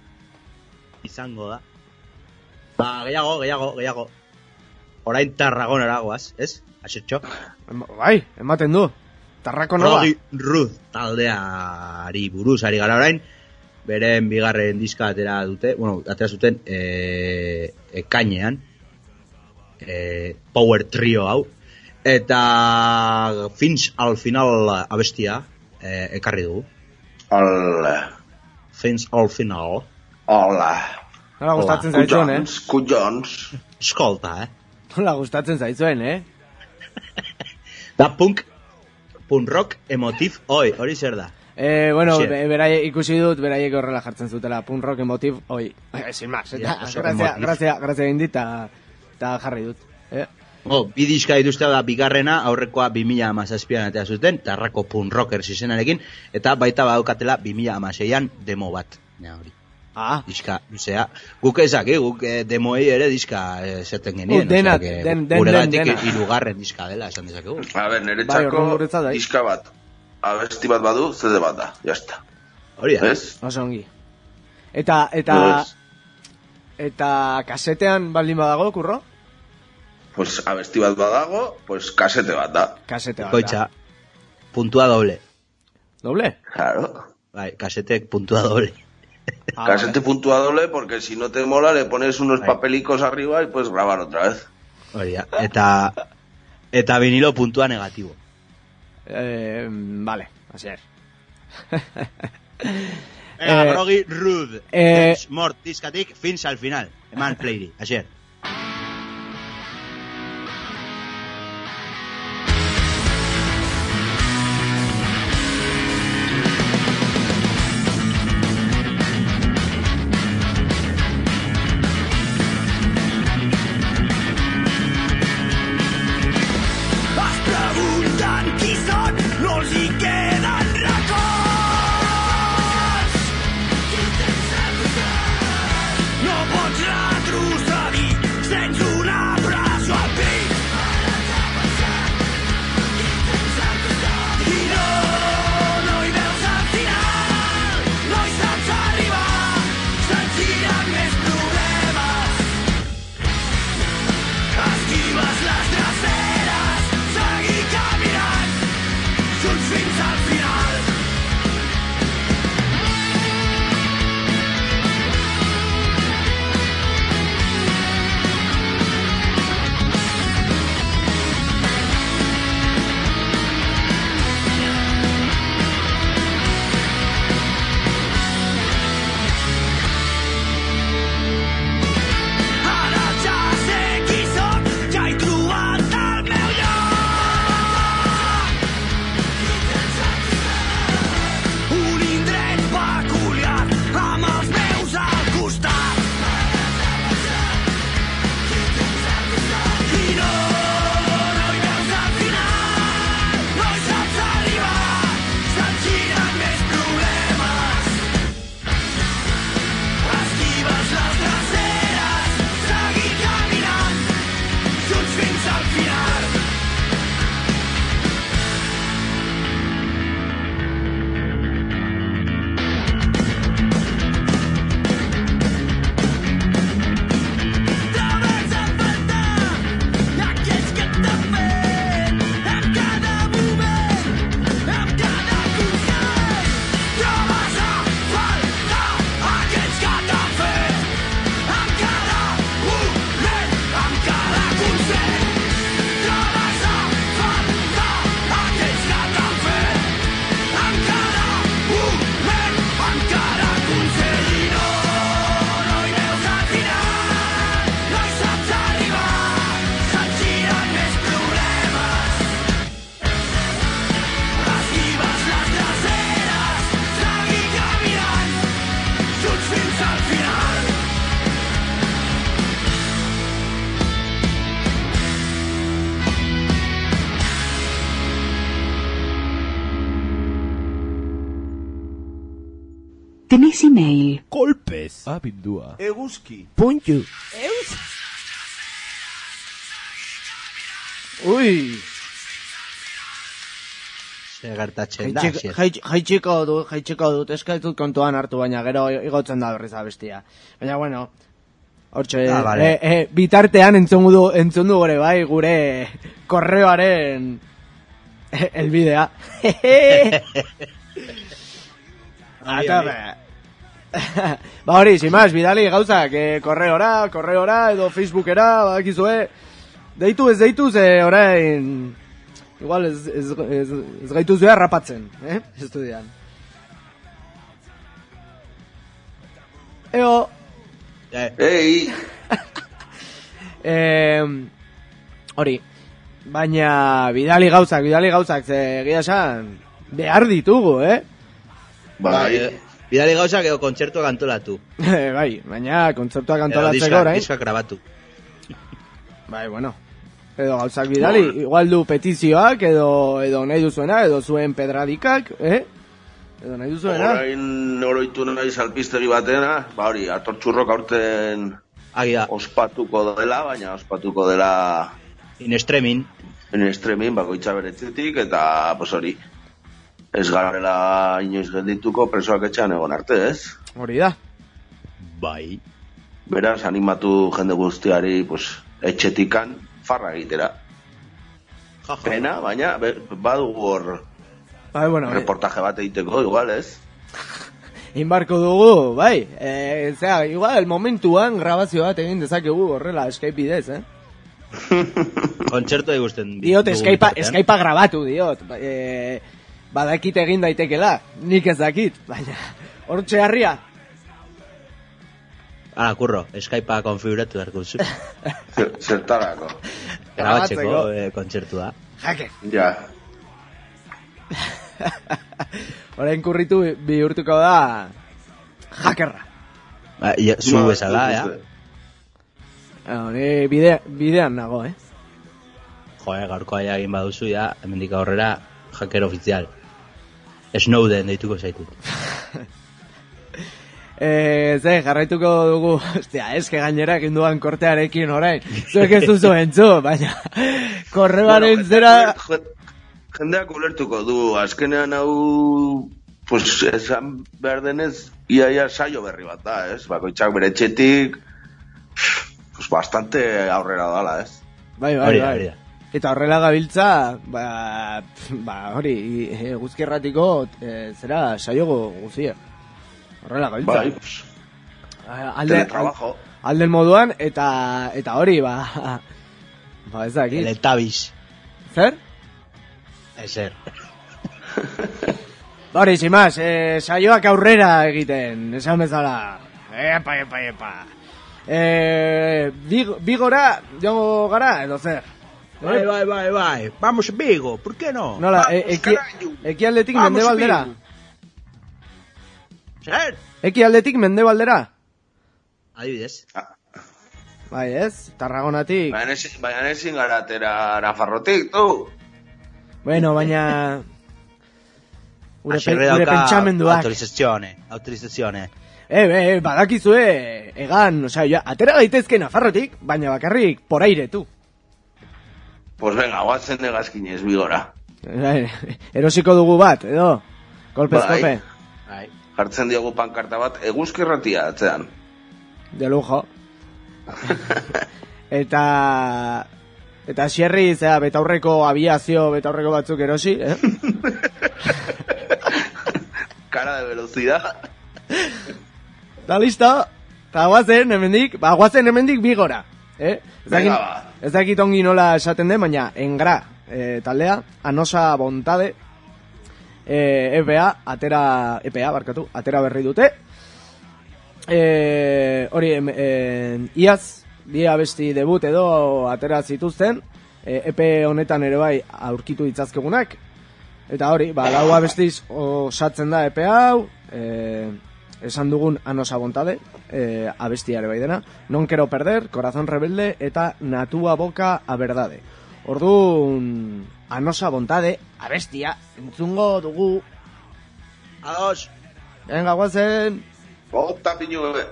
Izango da. Ba, gehiago, gehiago, gehiago. Orain Tarragonara goaz, ez? Asetxo? Bai, ematen du. Tarrakonara. Rogi Ruth taldeari buruz ari gara orain. Beren bigarren diska atera dute, bueno, atera zuten e, ekainean. E, Power Trio hau. Eta Fins al final abestia e, ekarri dugu. Hola. Fins al final. Hola. Nola gustatzen zaitzuen, eh? Kujons. Eskolta, eh? Nola gustatzen zaitzuen, eh? Da punk, punk rock, emotiv, oi, hori zer da? Eh, bueno, be, berai, ikusi dut, beraiek horrela jartzen zutela, punk rock, emotiv, oi. Eh, sin más, eta, grazia, grazia, grazia egin dit, eta jarri dut, eh? Oh, bi diska dituzte da bigarrena, aurrekoa bi mila hamazazpian atea zuten, Tarrako punk rockers izenarekin, eta baita badaukatela bi mila hamaseian demo bat, ja hori. Ah. Diska, luzea. Guk ezak, eh? Guk eh, demoei ere diska eh, zerten genien. Uh, dena, den, den, den, gure den, gatik irugarren diska dela, esan dezakegu. A ber, nire txako bai, diska bat. Abesti bat badu, zede bat da, jazta. Hori da. Ez? Oso ongi. Eta, eta... Eta kasetean baldin badago, kurro? Pues abesti bat badago, pues kasete bat da. Kasete bat Koitza, da. Puntua doble. ¿Doble? Claro. Bai, kasetek puntua doble. Ah, Casete vale. Puntua doble porque si no te mola le pones unos Ay. papelicos arriba y puedes grabar otra vez. Oria, eta eta vinilo puntua negativo. Eh, vale, así es. Ega, eh, Rogi Rude. Eh, Mort diskatik fins al final. Eman playri, así es. Tenés email. Golpez. Abildua. Eguzki. Puntu. Eus? Ui, Zer gertatzen da, jaitxiko zer. jaitxiko dut, jaitxiko dut, eska ez dut kontuan hartu, baina gero igotzen da berriz abestia. Baina, bueno, hortxe, Ah, vale. eh, eh, bitartean entzun du, entzun du gore bai, gure korreoaren eh, elbidea. Eta, ba hori, sin más, bidali gauzak, eh, korreora, korreora, edo Facebookera, badakizue, deitu ez deitu, ze orain, igual ez, ez, ez, ez gaitu zuea rapatzen, eh, estudian. Eo, Eh, Ei, eh, hori, baina bidali gauzak, bidali gauzak, ze egia esan, behar ditugu, eh? bai, eh, Bidali gauzak edo kontzertua kantolatu. Bai, baina kontzertuak Edo antolatzeko diska, orain. diska grabatu. Bai, bueno. Edo gauzak bidali, igual du petizioak, edo, edo nahi duzuena, edo zuen pedradikak, eh? Edo nahi duzuena. orain oroitu naiz alpistegi batena, ba hori, atortxurrok aurten Agia, ospatuko dela, baina ospatuko dela in streaming. en streaming, bakoitza beretzetik, eta, pues hori, ez garela inoiz geldituko presoak etxean egon arte, ez? Hori da. Bai. Beraz, animatu jende guztiari, pues, etxetikan farra egitera. Ja, ja. Pena, baina, be, badugu hor Bai, bueno, eh, reportaje bat egiteko, igual, ez? inbarko dugu, bai. Eh, zera, igual, momentuan grabazio bat egin dezakegu horrela, Skype bidez, eh? Kontzertua igusten. Diot, dugu Skypea, bitartean. Skypea grabatu, diot. Ba- Eh, badakit egin daitekela, nik ez dakit, baina, hortxe harria. Ara, kurro, Skypea konfiguratu beharko zu. Zer- Zertarako. Grabatzeko Grabatzeko. eh, kontzertua. Jake. Ja. Orain kurritu bihurtuko da hackerra. Ba, ja, zu Ba, bezala, ez ja. duzue. Ah, Ni bide, bidean nago, eh? Joe, gaurkoa ja egin baduzu, ja, hemendik aurrera, hacker ofizial. Snowden deituko zaitut. Eh, ze, jarraituko dugu, ostia, eske gainera egin duan kortearekin orain. Zuek ez duzu entzu, baina korrebaren Bueno, zera... jendeak- Jendeak ulertuko du, azkenean hau, pues, esan behar denez, iaia saio berri bat da, ez? Bakoitzak bere etxetik, pues, bastante aurrera dala, ez? Bai, bai, Hori da, bai. hori da. Eta horrela gabiltza, ba, pf, ba hori, e, guzkierratiko, e, zera, saio guzia. Horrela gabiltza. Bai, pues, A- alde, teletrabajo. alden moduan, eta eta hori, ba, ba ez dakit. Teletabiz. Zer? Ezer. Ba hori, sin más, eh, saioak aurrera egiten, esan bezala. Epa, epa, epa. Eh, big, bigora, joango gara, edo zer? Bai, bai, bai, bai. Vamos a Vigo, ¿por qué no? Nola, e, eki, ekialdetik mendebaldera? Zer? Ekialdetik mendebaldera? Adibidez. Bai, ez? Tarragonatik. Baina ezin- baina ezin gara atera Nafarrotik, tu. Bueno, baina... Gure, pe, Aserre gure dauka pentsamenduak. Autorizazione, autorizazione. Eh, eh, badakizue, egan, osea, ja, atera daitezke Nafarrotik, baina bakarrik por aire, tu. Pues venga, guatzen negazkinez bigora. Eh, Erosiko dugu bat, edo? Kolpez Bai. kope. Bai. Jartzen diogu pankarta bat, eguzkirratia atzean. De lujo. Eta... Eta xerri, zera, betaurreko aviazio, betaurreko batzuk erosi, eh? Cara de velocidad. Da listo. Eta guazen, hemendik, ba, guazen hemendik bigora, eh? Ez dakit, Venga, ba. ez dakit ongi nola esaten den, baina engra eh, taldea, anosa bontade, eh, E P A, atera, E P A, barkatu, atera berri dute. Eh, hori, em, eh, iaz, bi abesti debut edo atera zituzten, eh, E P honetan ere bai aurkitu ditzazkegunak, eta hori, ba, lau abestiz osatzen da E P hau, eh, esan dugun anosa bontade, eh, abestia ere bai dena, non quero perder, corazón rebelde, eta natua boca a verdade. Orduan, anosa bontade, abestia, entzungo dugu. Ados. Venga, guazen. Bota pinue.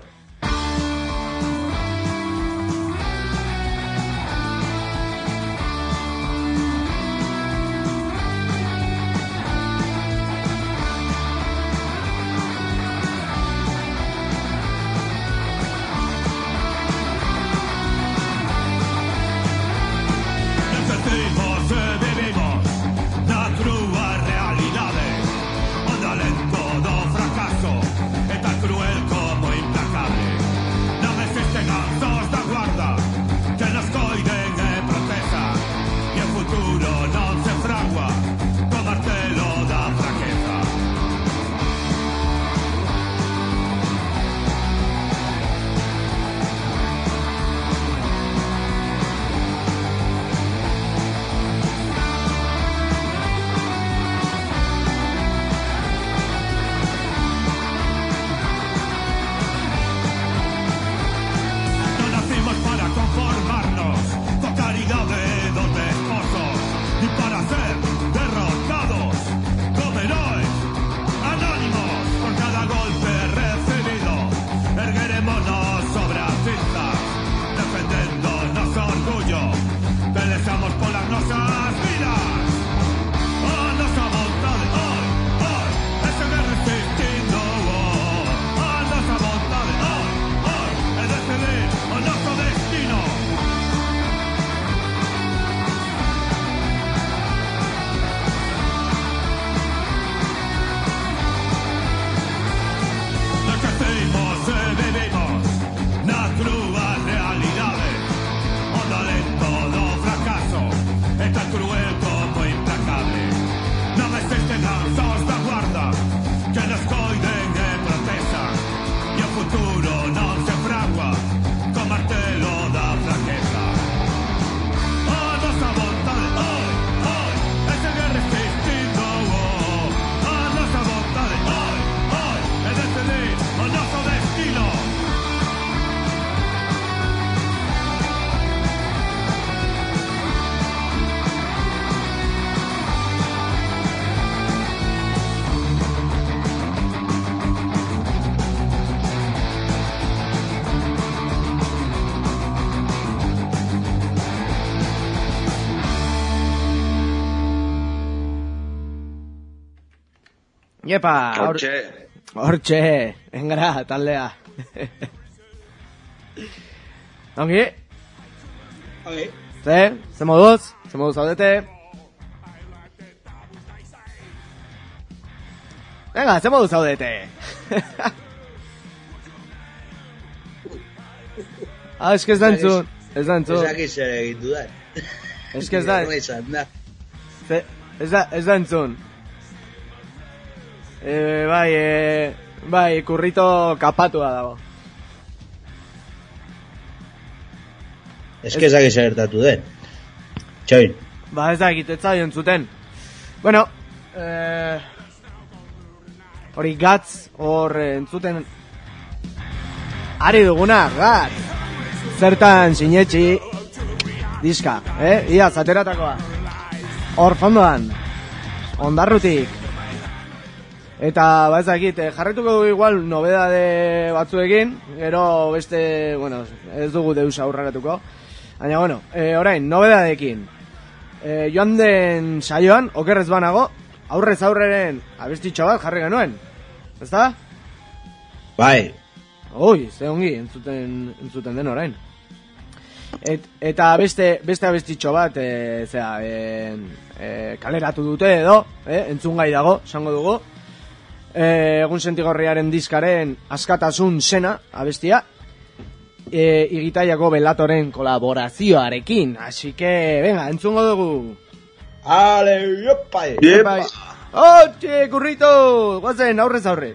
Iepa, Hortxe. Hortxe, engara, taldea. Ongi? Ongi. Ze, ze moduz? Ze moduz zaudete? Venga, ze moduz zaudete? Ah, eske ez da entzun. Ez da entzun. Ezak izan egin dudan. Eske ez da. Ze, ez da, ez da entzun. E, bai, e, bai, kurrito kapatua dago. Ez que ezak izan gertatu den. Txoin. Ba, ez da egitetza entzuten. Bueno, eh, hori gatz, hor entzuten ari duguna, gatz. Zertan sinetxi diska, eh? Ia, zateratakoa. Hor fondoan, ondarrutik. Eta, ba ez dakit, jarretuko dugu igual nobedade batzuekin, gero beste, bueno, ez dugu deus aurraratuko. Baina, bueno, e, orain, nobedadekin. E, joan den saioan, okerrez banago, aurrez aurreren abestitxo bat jarri genuen. Ezta? Bai. Ui, ze ongi, entzuten, entzuten den orain. Et, eta beste, beste abestitxo bat, e, zera, e, e, kaleratu dute edo, e, entzungai dago, esango dugu. E, egun sentigorriaren diskaren askatasun sena abestia, e, Igitaiako Belatoren kolaborazioarekin, así que, venga, entzungo dugu. Ale, iopai! Iopai! Otxe, kurrito! Guazen, aurrez aurre!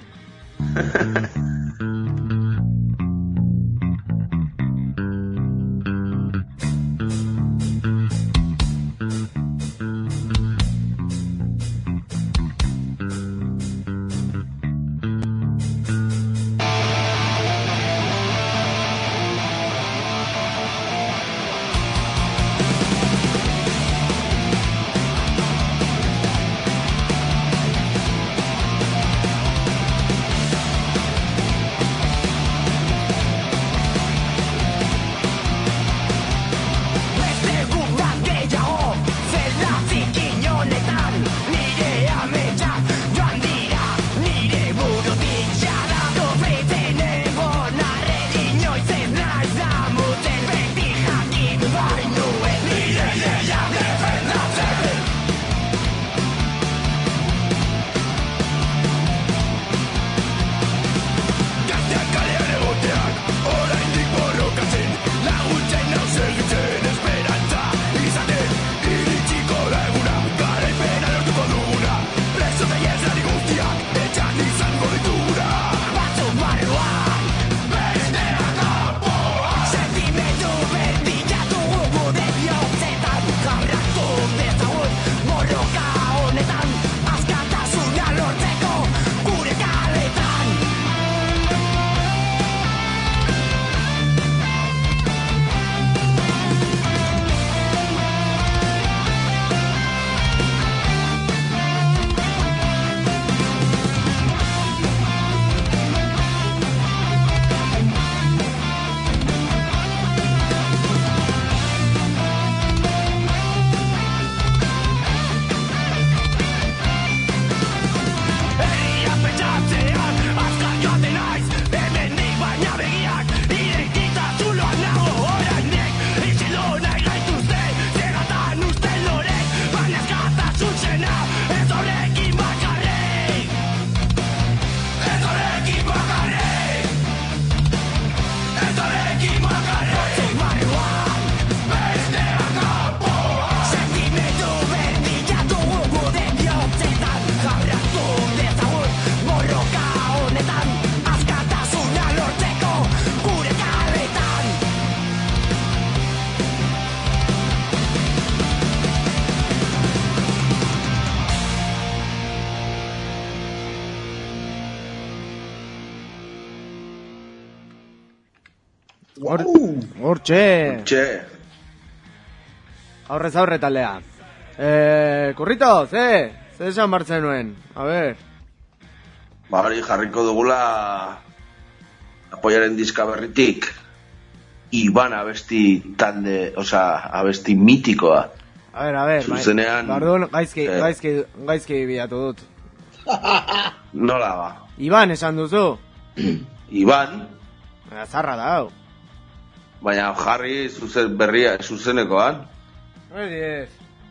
Hortxe. Txe. Aurrez aurre taldea. Eh, kurrito, ze? Ze esan bartzen nuen? A ver. Ba, hori jarriko dugula apoiaren diska berritik Iban abesti talde, oza, abesti mitikoa. A ver, a ver. Zuzenean... Bardun, gaizki, eh. gaizki, gaizki bilatu dut. Nola ba? Iban esan duzu. Iban, Zarra da, hau. baina jarri zuzen berria zuzenekoan. Hori ez.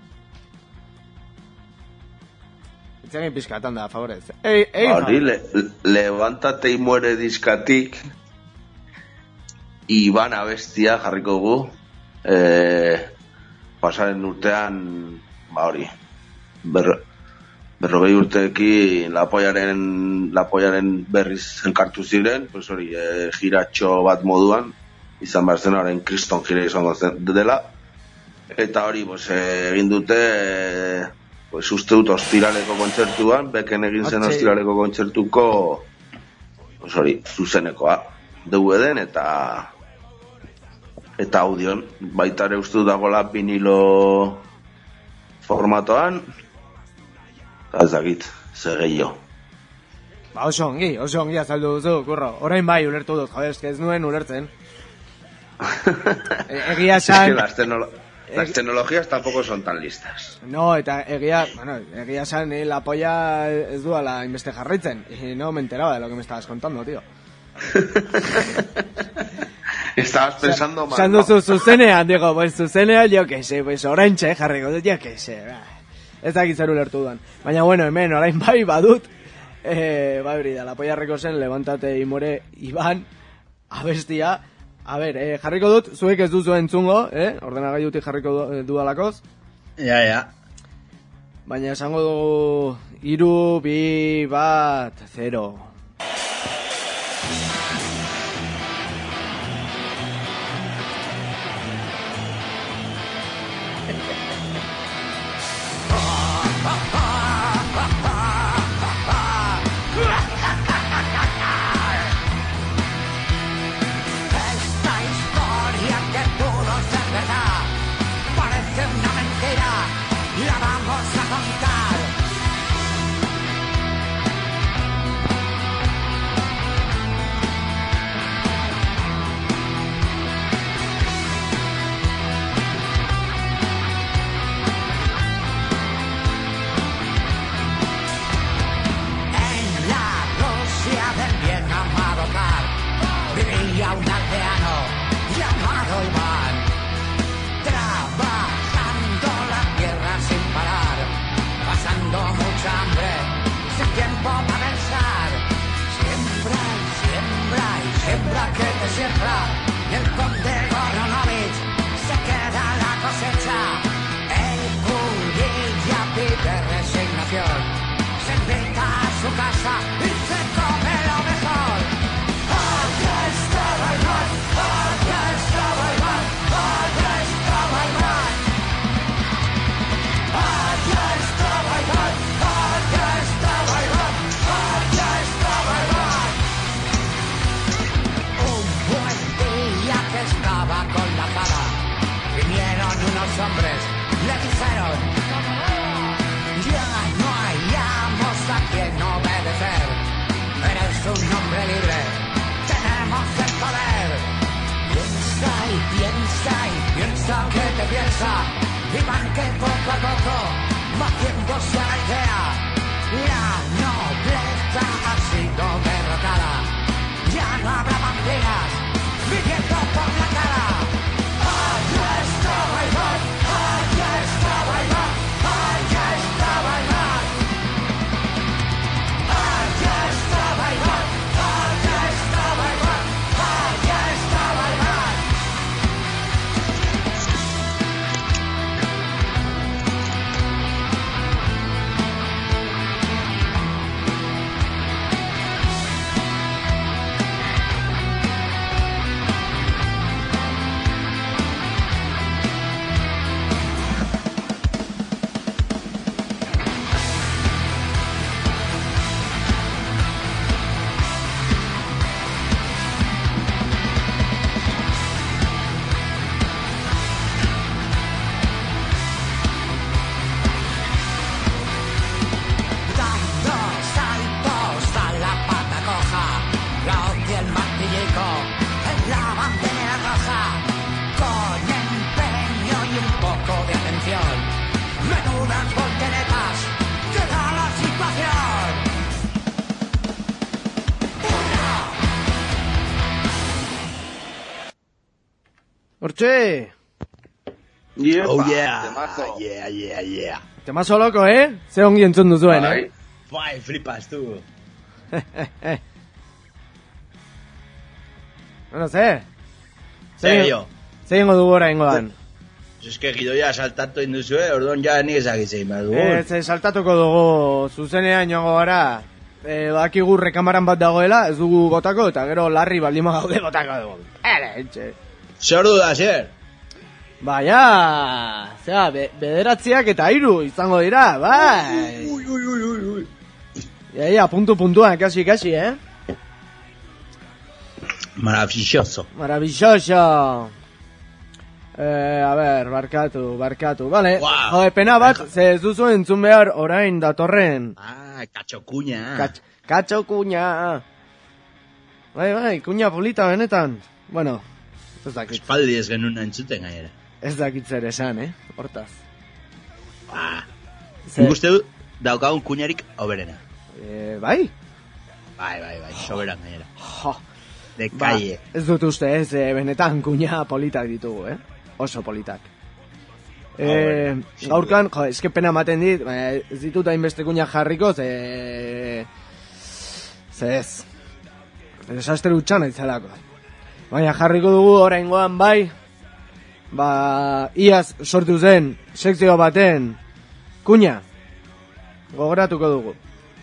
Itzegin pixkatan da, favorez. Ei, ei, Hori, le, levantate y muere diskatik Iban abestia jarriko gu. E, pasaren urtean, ba hori, ber, berrogei urteekin lapoiaren, lapoiaren berriz elkartu ziren, pues hori, e, giratxo bat moduan, izan behar zen horren kriston gira izango zen dela, eta hori, pues, e, egin dute, e, pues, uste dut ostiraleko kontzertuan, beken egin zen ostiraleko kontzertuko, pues hori, zuzenekoa, D V D-en eta eta audion, baita ere uste dut dagoela vinilo formatoan, eta ez dakit, ze gehiago. Ba, oso ongi, oso ongi azaldu duzu, kurro. Orain bai, ulertu dut, joder, eske ez nuen ulertzen. E, egia Es que san... las, tecnolo las tecnologías tampoco son tan listas. No, eta egia, bueno, egia san, eh, la polla ez duala inbeste jarraitzen. Y no me enteraba de lo que me estabas contando, tío. Estabas pensando mal. San duzu zuzenean, digo, pues zuzenean, yo que sé, pues oraintxe jarriko dut, yo que sé. Ez dakit zer ulertu duan. Baina, bueno, hemen, orain bai badut, eh, ba hori da, la polla reko zen, levantate y muere Iban, abestia. A ver, eh, jarriko dut, zuek ez duzu entzungo, eh? Ordenagailutik jarriko du, dudalakoz. Ja, ja. Baina esango dugu, hiru, bi, bat, zero. un poco de atención. Menudas volteretas que da la situación. Hortxe! Yepa, Oh yeah, temazo. yeah, yeah, yeah. Temazo loko, eh? Ze ongi entzun duzuen, Bai. eh? Bai, flipas, tu. Bueno, ze? Ze, jo. Ze ingo dugu orain godan? Es que gidoia saltatu induzue, orduan ja nik ezagitzein behar dugu. Ez, ez, saltatuko dugu zuzenean joango gara. E, bakigu rekamaran bat dagoela, ez dugu botako, eta gero larri baldima gaude botako dugu. Ere, etxe. Zer du da, zer? Baina, zera, be, bederatziak eta hiru izango dira, bai. Ui, ui, ui, ui, ui. Ia, ia, puntu puntuan, kasi, kasi, eh? Maravilloso. Maravilloso. Eh, a ver, barkatu, barkatu, vale. Wow. Jode, pena bat, ze ez duzu entzun behar orain datorren. Ah, katxokuña. Katx, katxo kuña. Bai, bai, kuña polita benetan. Bueno, ez dakit. Espaldi ez genuen entzuten gainera. Ez dakit zer esan, eh? Hortaz. Ah. Ze- Nik uste du, daukagun kuñarik oberena. Eh, bai? Bai, bai, bai, soberan gainera. Jo. De Ba, calle. ez dut uste, ez, eh, benetan kuña politak ditugu, eh? Oso politak. Eh, bueno, sin gaurkan, jo, eske pena ematen dit, eh, ez ditut hainbeste kuña jarriko, ze... Ze ez. Desastre utxan aitzalako. Baina jarriko dugu oraingoan bai, ba, iaz sortu zen sekzio baten kuña. Gogoratuko dugu.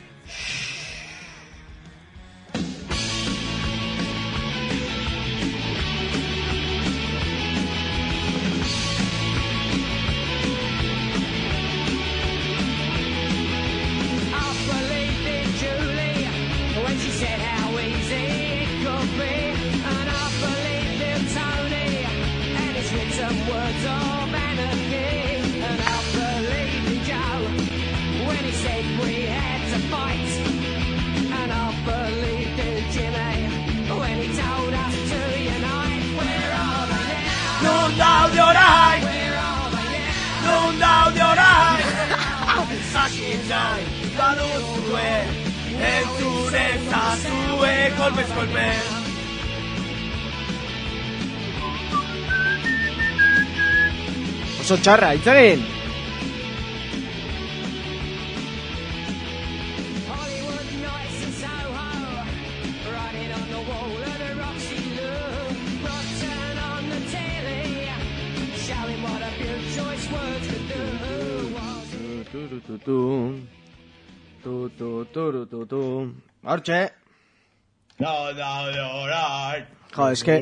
I believed in Julie when she said how easy it could be, and I believed in Tony and his written words of anarchy, and I believed in Joe when he said we had to fight, and I believed in Jimmy when he told us to unite. Where are they now? Non audio orai, Where are they now? non audio orai. Zakitzai, baduzue, entzun ezazue, kolpez kolpe. Oso txarra, itzegin! Hollywood nights in Soho, riding on the wall of the Roxy Lou, rotten on the telly, showing what a few choice words could do. Tu, tu, tu, tu. Tu, tu, tu, tu, tu. Hortxe. Non audio orai. Jo, eske...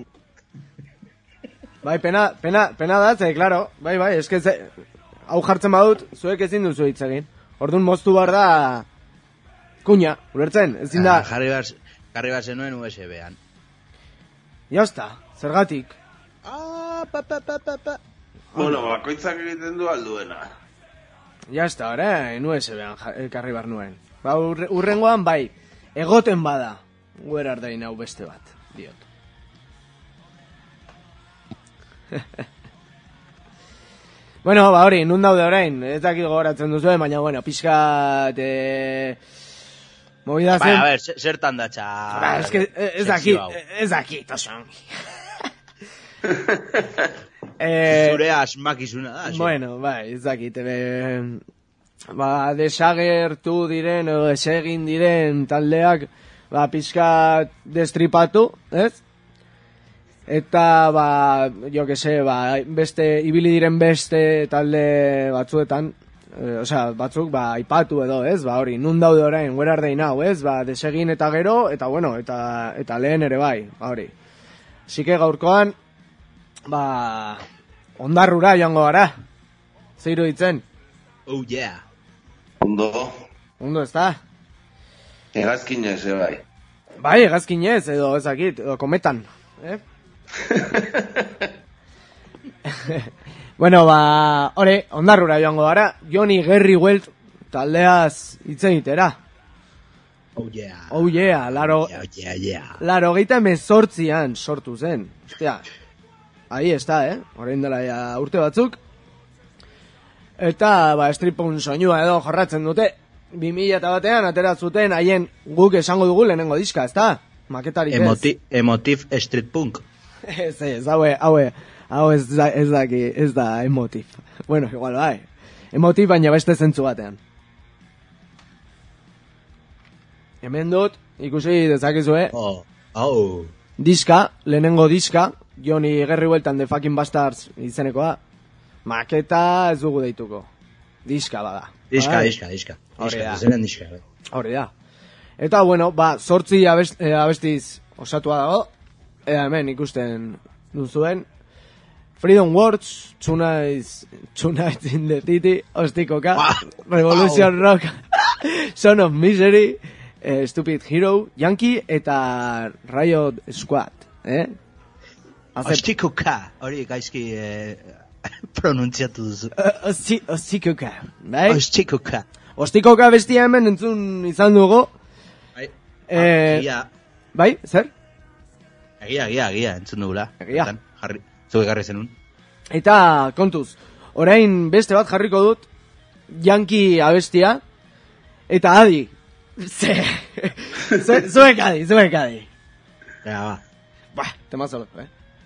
Bai, pena, pena, pena da, ze, claro. Bai, bai, eske ze... Hau jartzen badut, zuek ezin duzu hitz egin. Orduan moztu behar da... Kuña, ulertzen, ezin da... Ah, jarri behar, jarri behar zenuen U S B-an. Jazta, zergatik. Ah, pa, pa, pa, pa, pa. Bueno, bakoitzak egiten du alduena. Jazta, orain, U S B-an ja- ekarri behar nuen. Ba, urre, urrengoan, bai, egoten bada. Where are they now beste bat, diot. Bueno, ba hori, nun daude orain, ez dakit gogoratzen duzu, baina, bueno, pixkat, eh... Movida Bai, zen... a ver, zer- zertan datxa... Ba, ez que, ez dakit, ez dakit, oso ongi. eh, Zure asmakizuna da, xe. bueno, bai, ez dakit, eh, ba, desagertu diren, edo desegin diren taldeak, ba, pixkat destripatu, ez? Eta, ba, jo que se, ba, beste, ibili diren beste talde batzuetan, e, osea, batzuk, ba, aipatu edo, ez? Ba, hori, nun daude orain, where are they now, ez? Ba, desegin eta gero, eta bueno, eta, eta lehen ere bai, ba, hori. Así que gaurkoan, ba, ondarrura joango gara. Zeiru ditzen? Oh yeah. Ondo, Ondo, ez da? hegazkinez, eh, bai. Bai, egazkinez, edo ezakit, edo kometan, eh? Bueno, ba, hori, ondarrura joango gara, Johnny Gerry Welt taldeaz hitz egitera. Oh yeah. Oh yeah, laro, Yeah, yeah, yeah. laro geita emezortzian sortu zen. Ostia, Ahí está, eh? Orain dela ja urte batzuk. Eta, ba, stripon soinua edo jorratzen dute. bi mila batean atera zuten haien guk esango dugu lehenengo diska, ezta? Maketarik ez. Emoti, emotiv street punk. Ez, ez, haue, haue, hau ez da, ez da, ez da emotiv. Bueno, igual bai. Emotiv baina beste zentzu batean. Hemen dut, ikusi dezakezue. Oh, oh. Diska, lehenengo diska, Joni Gerri Bueltan The Fucking Bastards izenekoa. Maketa ez dugu deituko. Diska bada. Diska, bai? diska, diska. Hori da. Zeren diska. Hori da. Eta, bueno, ba, sortzi abest, eh, abestiz osatua dago. Eta hemen ikusten duzuen. Freedom Words, Two Nights, Two Nights in the City, Ostikoka, wow. Revolution wow. Rock, Son of Misery, eh, Stupid Hero, Yankee eta Riot Squad. Eh? Ostikoka, hori gaizki eh, pronuntziatu duzu. Uh, osti, ostikoka, bai? Ostikoka. Ostikoka bestia hemen entzun izan dugu. Bai, eh, egia. Bai, zer? Egia, egia, egia, entzun dugula. Egia. Jarri, zuge garri zenun. Eta, kontuz, orain beste bat jarriko dut, Yankee abestia, eta adi. Ze, zuek adi, zuek adi. Ja, ba. Ba, temazo, eh?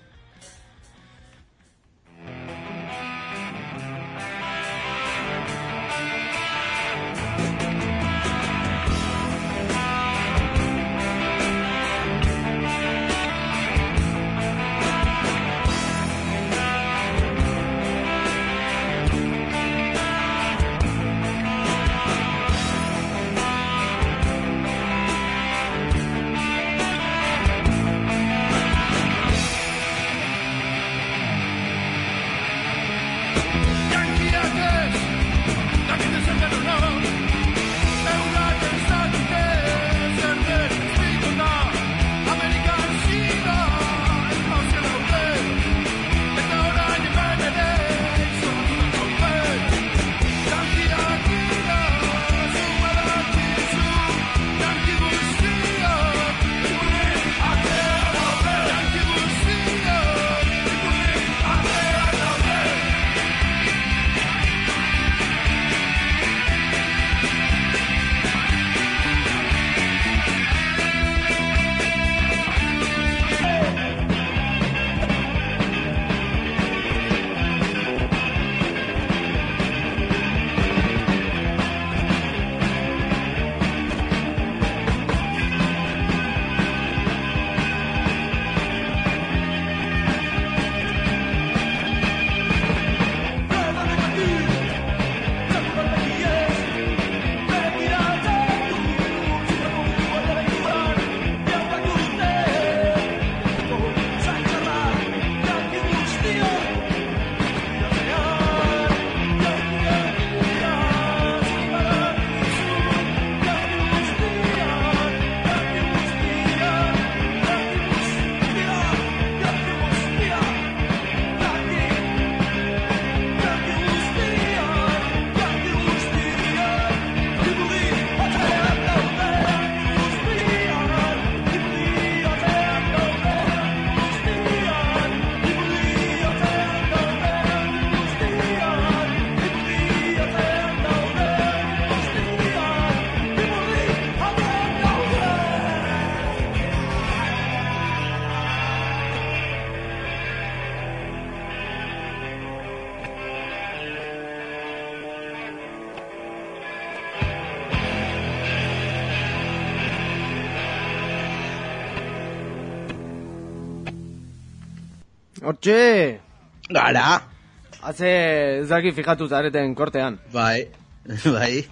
Hortxe! Gara! Haze ez daki fijatu zareten kortean. Bai, bai.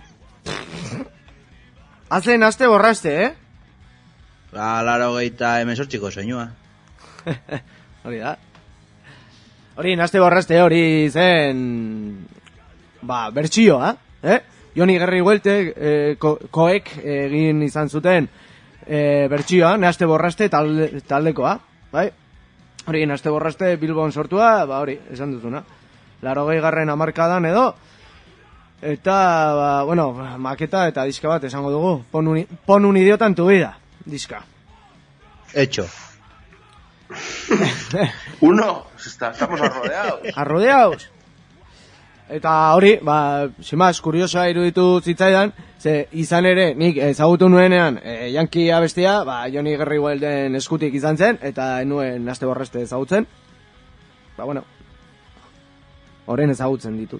Haze naste borraste, eh? Ba, laro geita emesortxiko soinua. Hori da. Hori naste borraste hori zen... Ba, bertxioa, eh? Joni Gerri Bueltek, eh, ko, koek egin izan zuten eh, bertxioa, naste borraste talde, taldekoa, bai? Hori, naste borraste Bilbon sortua, ba hori, esan duzuna. Larogei garren hamarkadan edo, eta, ba, bueno, maketa eta diska bat esango dugu. Pon un, pon un idiota en tu vida, diska. Hecho. Uno, está, estamos arrodeados. Arrodeados. Eta hori, ba, simaz, kuriosoa iruditu zitzaidan, ze izan ere, nik ezagutu nuenean, e, Yankee abestia, ba, Johnny Garriguelden eskutik izan zen, eta enuen Aste Borraste ezagutzen. Ba, bueno, horren ezagutzen ditut.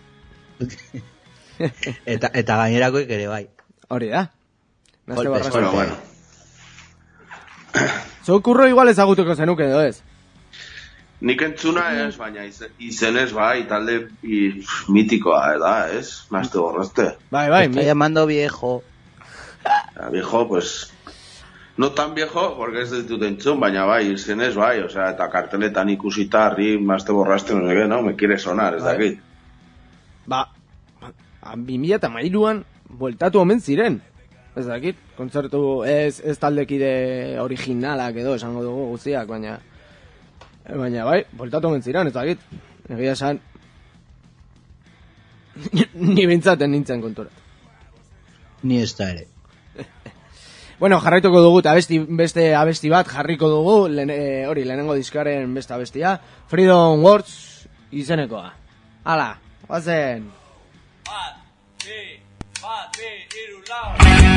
eta, eta gainerakoik ere bai. Hori da. Aste Golpes, Borraste. Bueno, bueno. Zuk kurro igual ezagutuko zenuke edo ez? Nik entzuna ez, baina izen, izenez bai, talde i, mitikoa, da, ez? Aste Borraste. Bai, bai. Está llamando viejo. Ya, viejo, pues... No tan viejo, porque ez ditut entzun, baina bai, izenez bai, o sea, eta karteletan ikusita, rim, Aste Borraste, no sé qué, no? Me quiere sonar, ez dakit. Ba, bi mila eta mairuan bueltatu omen ziren. Ez dakit, kontzertu ez, ez taldekide originalak edo esango dugu guztiak, baina... Baina bai, bueltatu omen ziren, ez dakit. Egia esan... Ni bintzaten nintzen kontura. Ni ez da ere. Bueno, jarraituko dugu, eta abesti, beste abesti bat jarriko dugu, len, e, hori, lehenengo diskaren beste abestia, Freedom Words izenekoa. Hala, guazen. Bat, bi, bat, bi, iru, lau.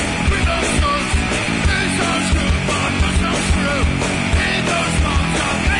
These are true, but the soul's true. In those months of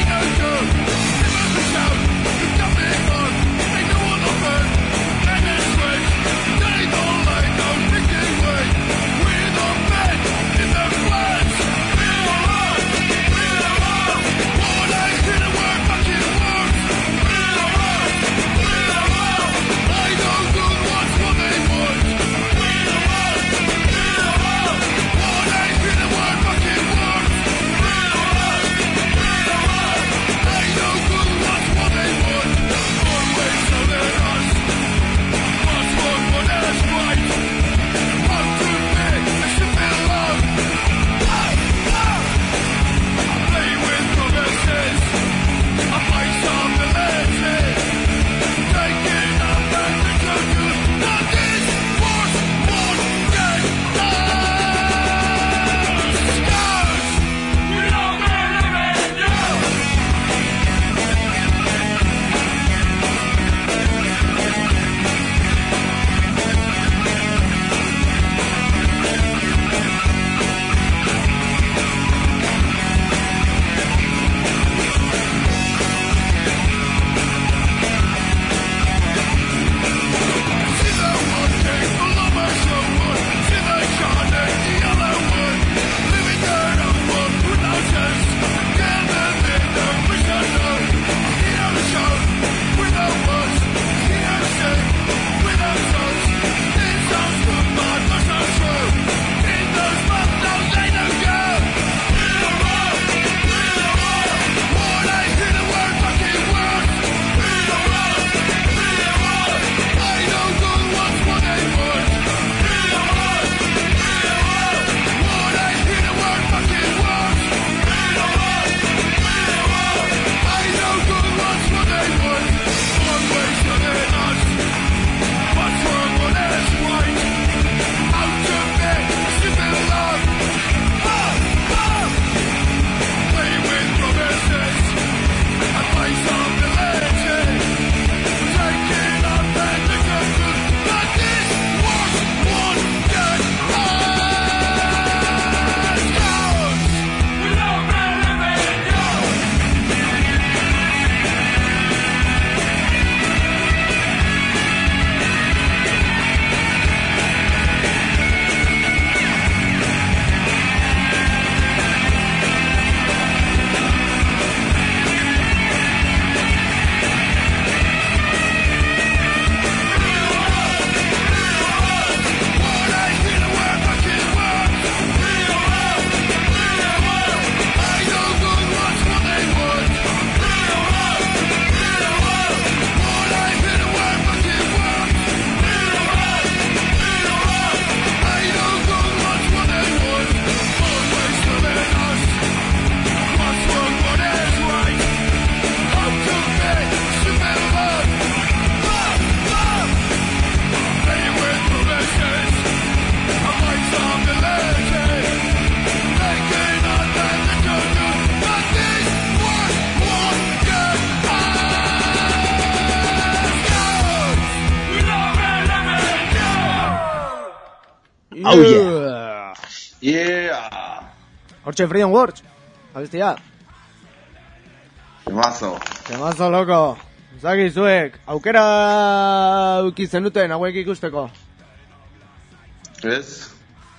Oh yeah. Yeah. Hortxe Freedom Words. Abestia. Temazo. Temazo, loko. Zagi zuek, aukera ukitzen duten hauek ikusteko. Ez?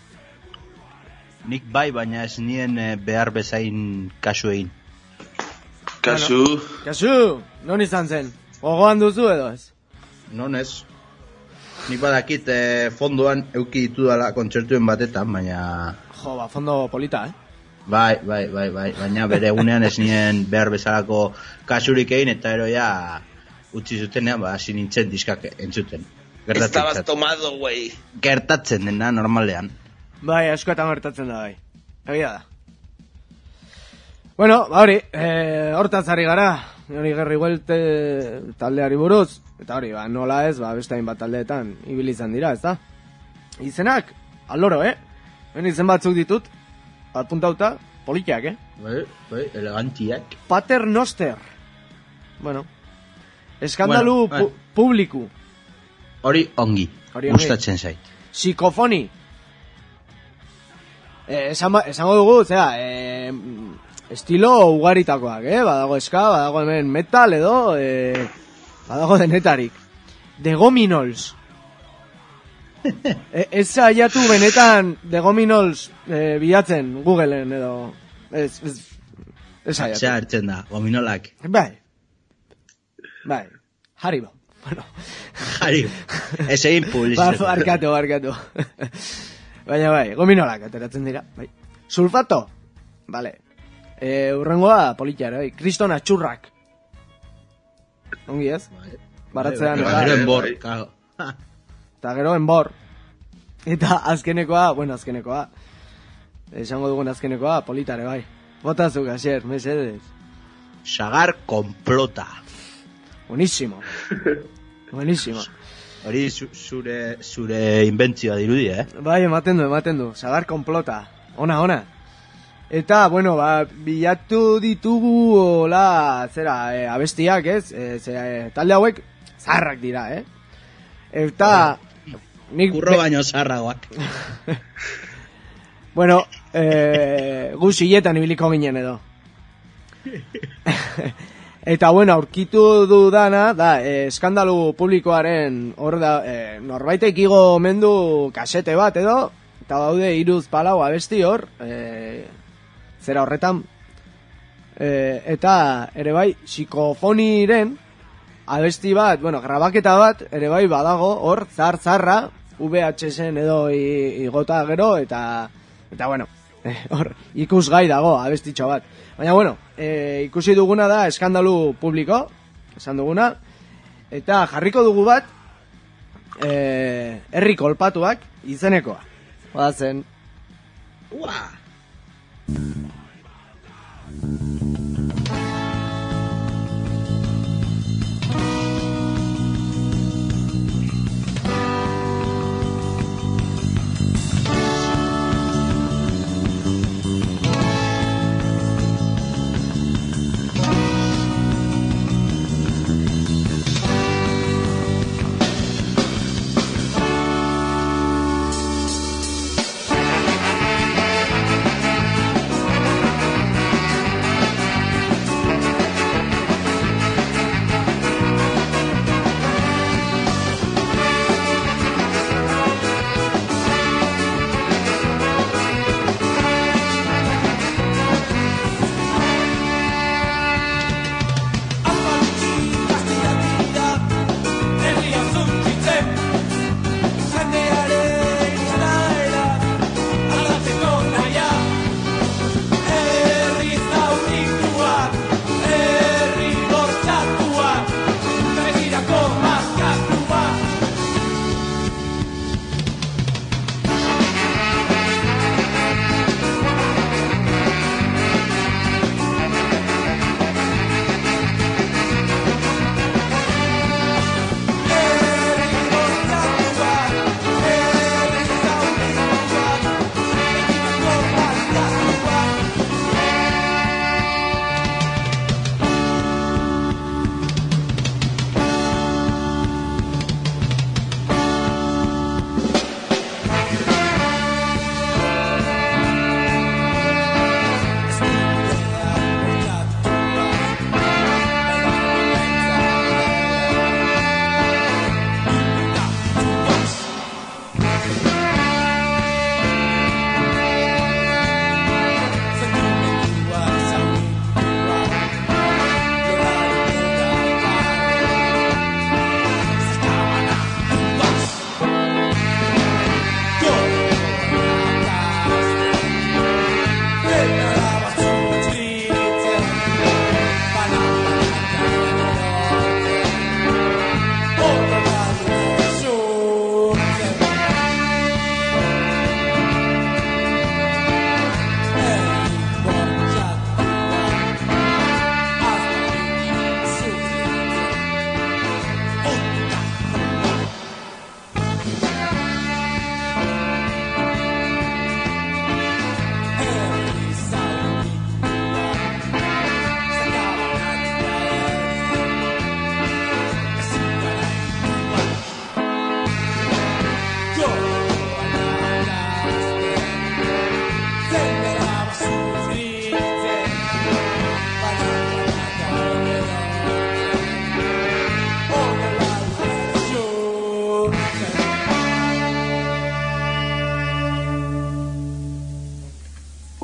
Nik bai, baina ez nien eh, behar bezain kasu egin. Kasu. Bueno, kasu, non izan zen? Gogoan duzu edo ez? Non ez? Nik badakit eh, fondoan euki ditu dala kontzertuen batetan, baina... Jo, ba, fondo polita, eh? Bai, bai, bai, bai, baina bere egunean ez nien behar bezalako kasurik egin, eta ero ja utzi zutenean, ba, hasi nintzen diskak entzuten. Estabas tomado, güey. Gertatzen dena, normalean. Bai, askoetan gertatzen da, bai. Egia da. Bueno, ba hori, eh, hortaz ari gara, hori Gerri Welte taldeari buruz, eta hori, ba, nola ez, ba, beste hainbat taldeetan ibili izan dira, ez da? Izenak, aloro, eh? Ben izen batzuk ditut, apuntauta, politiak, eh? Bai, bai, elegantiak. Pater Noster. Bueno, eskandalu Bueno, pu publiku. Hori ongi, Hori ongi. gustatzen zait. Psikofoni. Eh, esan, ba- esango dugu, zera, eh, estilo ugaritakoak, eh? Badago eska, badago hemen metal edo, eh, badago denetarik. The Gominols. e, ez saiatu benetan The Gominols eh, bilatzen Googleen edo... Ez, ez, ez saiatu. Zea hartzen da, gominolak. Bai. Bai. Haribo. Bueno. Jari, ez egin Bar, publizitate. barkatu, barkatu. Baina bai, gominolak ateratzen dira. Bai. Sulfato. Vale. E, urrengoa politia ere, bai. Kriston atxurrak. Ongi ez? Baratzean. Bai, eta- gero enbor, bai. claro. Eta gero enbor. Eta azkenekoa, bueno, azkenekoa. Esango dugun azkenekoa, politare bai. Botazuk, Asier, mesedez. Sagar konplota. Buenísimo. Buenísimo. Hori zu, zure, zure inbentzioa dirudi, eh? Bai, ematen du, ematen du. Sagar konplota. Ona, ona. Eta, bueno, ba, bilatu ditugu, hola, zera, e, abestiak, ez? E, zera, e, talde hauek, zaharrak dira, eh? Eta... Nik Kurro baino zarragoak. Bueno, eh, gu siletan ibiliko ginen edo. Eta, bueno, aurkitu dudana, da, eh, eskandalu publikoaren, hor da, eh, norbaitek igo mendu kasete bat edo, eta daude iruz palau abesti hor, eh, zera horretan, eh, eta ere bai, psikofoniren abesti bat, bueno, grabaketa bat, ere bai badago, hor, zar-zarra, V H S-en edo i- igota gero, eta, eta bueno, eh, hor, ikusgai dago abestitxo bat. Baina, bueno, eh, ikusi duguna da eskandalu publiko, esan duguna, eta jarriko dugu bat, eh, herri kolpatuak izenekoa. Bazen. Ua! Thank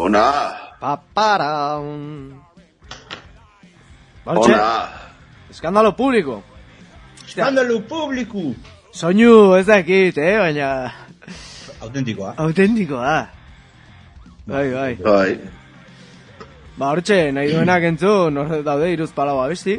Ona. Papara. Ona. Eskandalo publiko. Eskandalo publiko. Soinu ez dakit, eh, baina... Autentikoa. Autentikoa. Bai, bai. Bai. Ba, hortxe, nahi duenak entzu, nor daude iruz palau abesti.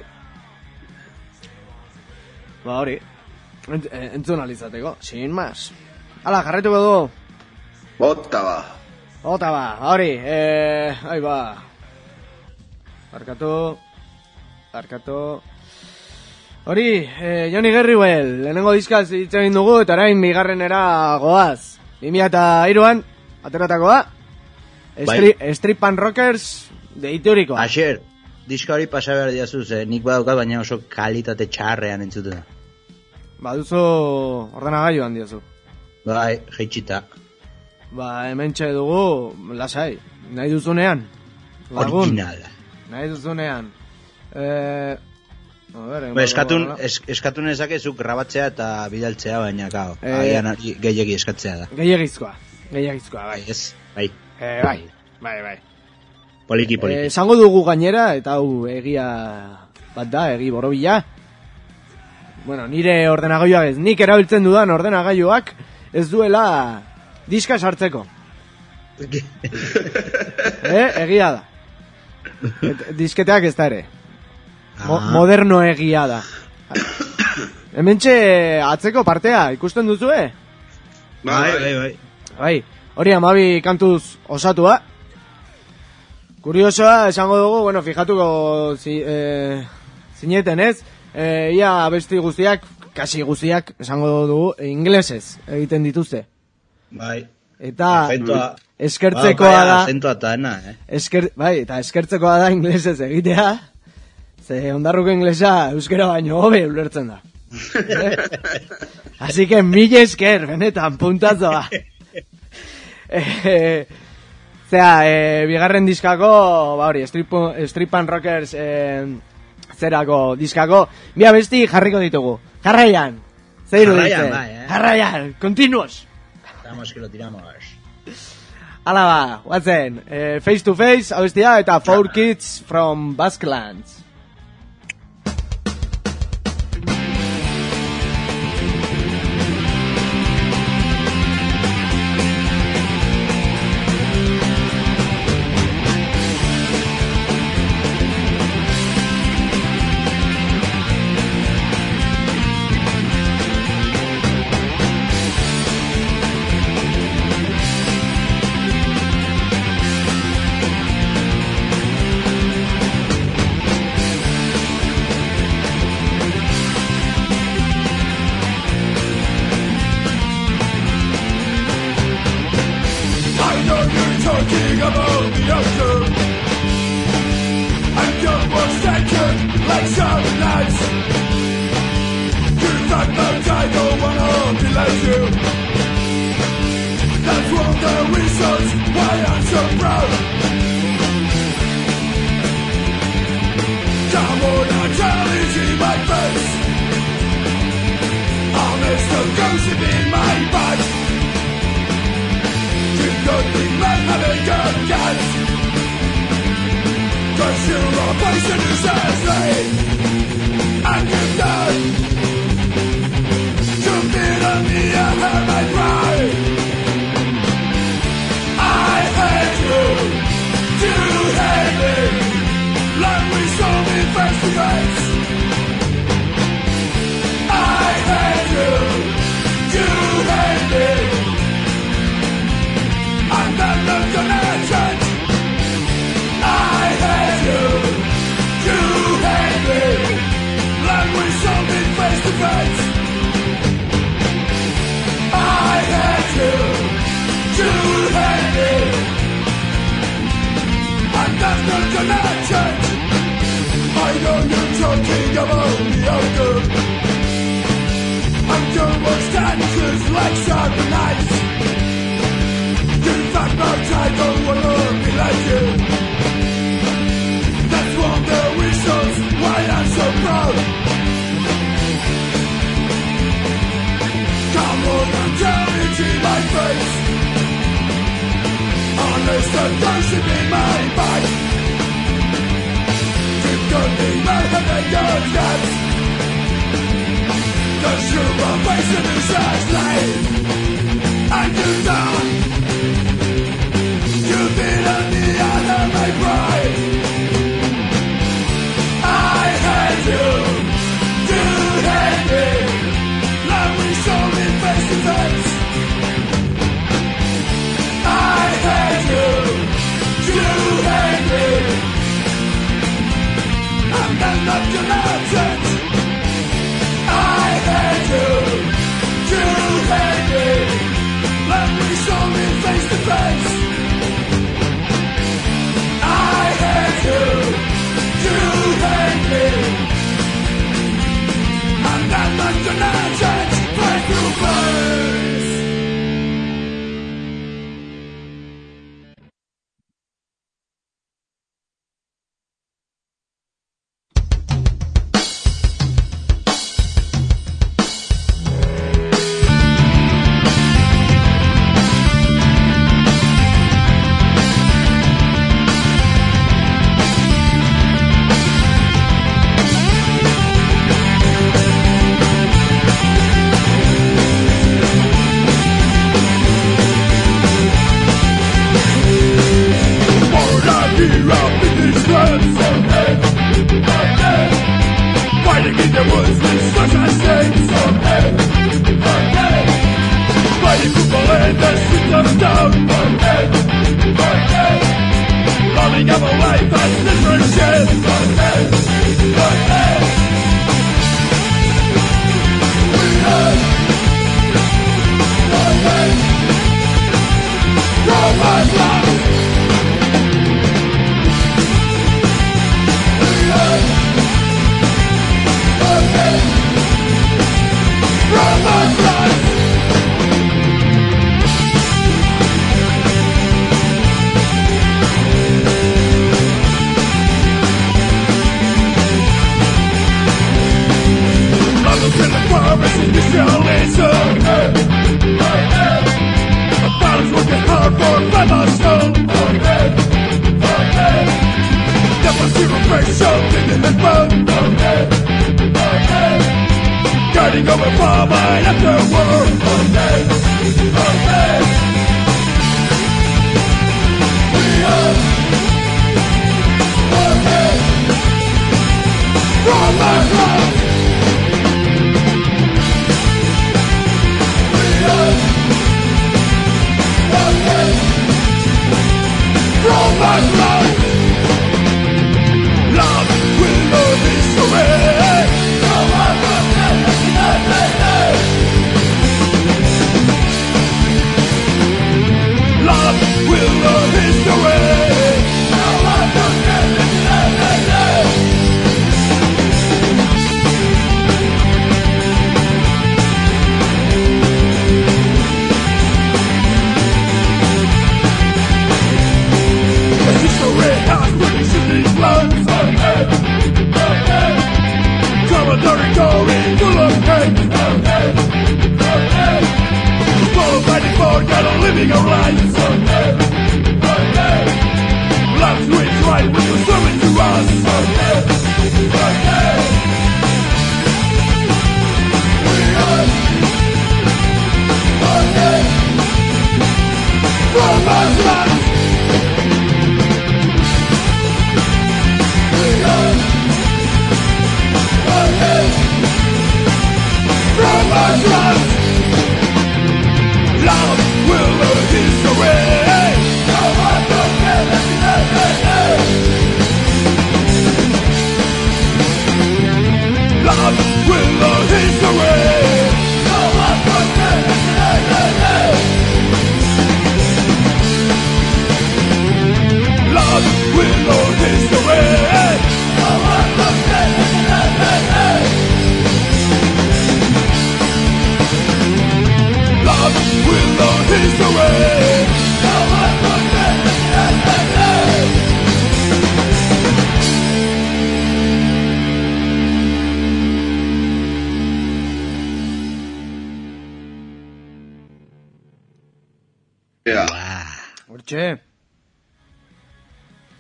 Ba, hori. Ent, entzun alizateko, sin mas. Hala, jarretuko du. Bota ba. Bota ba, hori, eh, ai ba. Barkatu, barkatu. Hori, eh, Johnny Garrywell, lehenengo diskaz hitz egin dugu, eta orain bigarrenera goaz. bi mila hiruan, ateratakoa. Strip, bai. Strip and Rockers, deiturikoa. Aixer, diska hori pasa behar diazuz, eh, nik badaukat, baina oso kalitate txarrean entzuten da. Baduzu ordenagailuan diozu. Bai, jeitxita. Ba, hemen txe dugu, lasai, nahi duzunean. Lagun, original. Nahi duzunean. Eh... Ver, ba, eskatun, es, eskatun ezakezuk grabatzea eta bidaltzea, baina kao, eh, agian gehiagi eskatzea da. Gehiagizkoa, gehiagizkoa, bai. Ez, bai. Eh, bai, bai, bai. Poliki, poliki. Eh, esango dugu gainera, eta hau egia bat da, egi borobila. Bueno, nire ordenagailuak ez, nik erabiltzen dudan ordenagailuak ez duela diska sartzeko. eh, egia da. Et, disketeak ez da ere. Mo, moderno egia da. Hementxe atzeko partea, ikusten duzue? Bai, bai, bai. Bai, hori amabi kantuz osatua. Kuriosoa, esango dugu, bueno, fijatuko zi, eh, zineten ez, eh, ia abesti guztiak, kasi guztiak, esango dugu, inglesez egiten dituzte. Bai. Eta Efentua, eskertzekoa bai, da... azentua eta ena, eh? Esker, bai, eta eskertzekoa da inglesez egitea, ze ondarruko inglesa euskera baino hobe ulertzen da. Así que mila esker, benetan, puntazoa. eh, zera, eh, bigarren diskako, ba hori, Strip, Strip and Rockers eh, zerako diskako, bi abesti jarriko ditugu. Jarraian, zeiru ditzen. Bai, eh? Jarraian, continuos. Tiramos que lo tiramos. Hala ba, guatzen, eh, Face to Face, abestia, eta Four Kids from Basquelands. Honest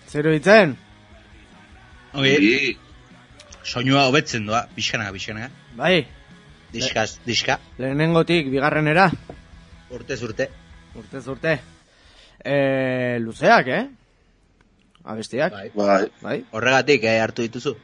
Zer ditzen? Oye, soinua hobetzen doa, pixkanaka, pixkanaka. Bai. Diskaz, diska. Lehenengotik, bigarrenera. Urtez urte. Urtez urte. E, luzeak, eh? Abestiak. Bai. Bai. Bai. Horregatik, eh, hartu dituzu.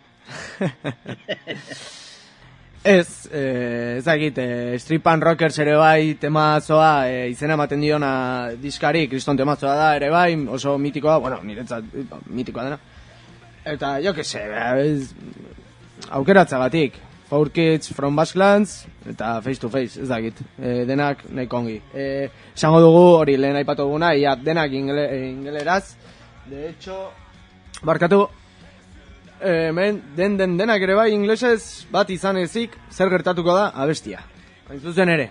Ez, eh, ezagit, eh, Street Punk Rockers ere bai temazoa, eh, izena ematen diona diskari, kriston temazoa da ere bai, oso mitikoa, bueno, niretzat mitikoa dena. Eta, jo que se, ez, aukeratzagatik, Four Kids from Basklands, eta Face to Face, ez dakit, eh, denak nahiko ongi. Eh, esango dugu, hori lehen aipatu duguna, ia denak ingele, ingeleraz, de hecho, barkatu, hemen den den denak ere bai inglesez bat izan ezik zer gertatuko da abestia. Hain zuzen ere.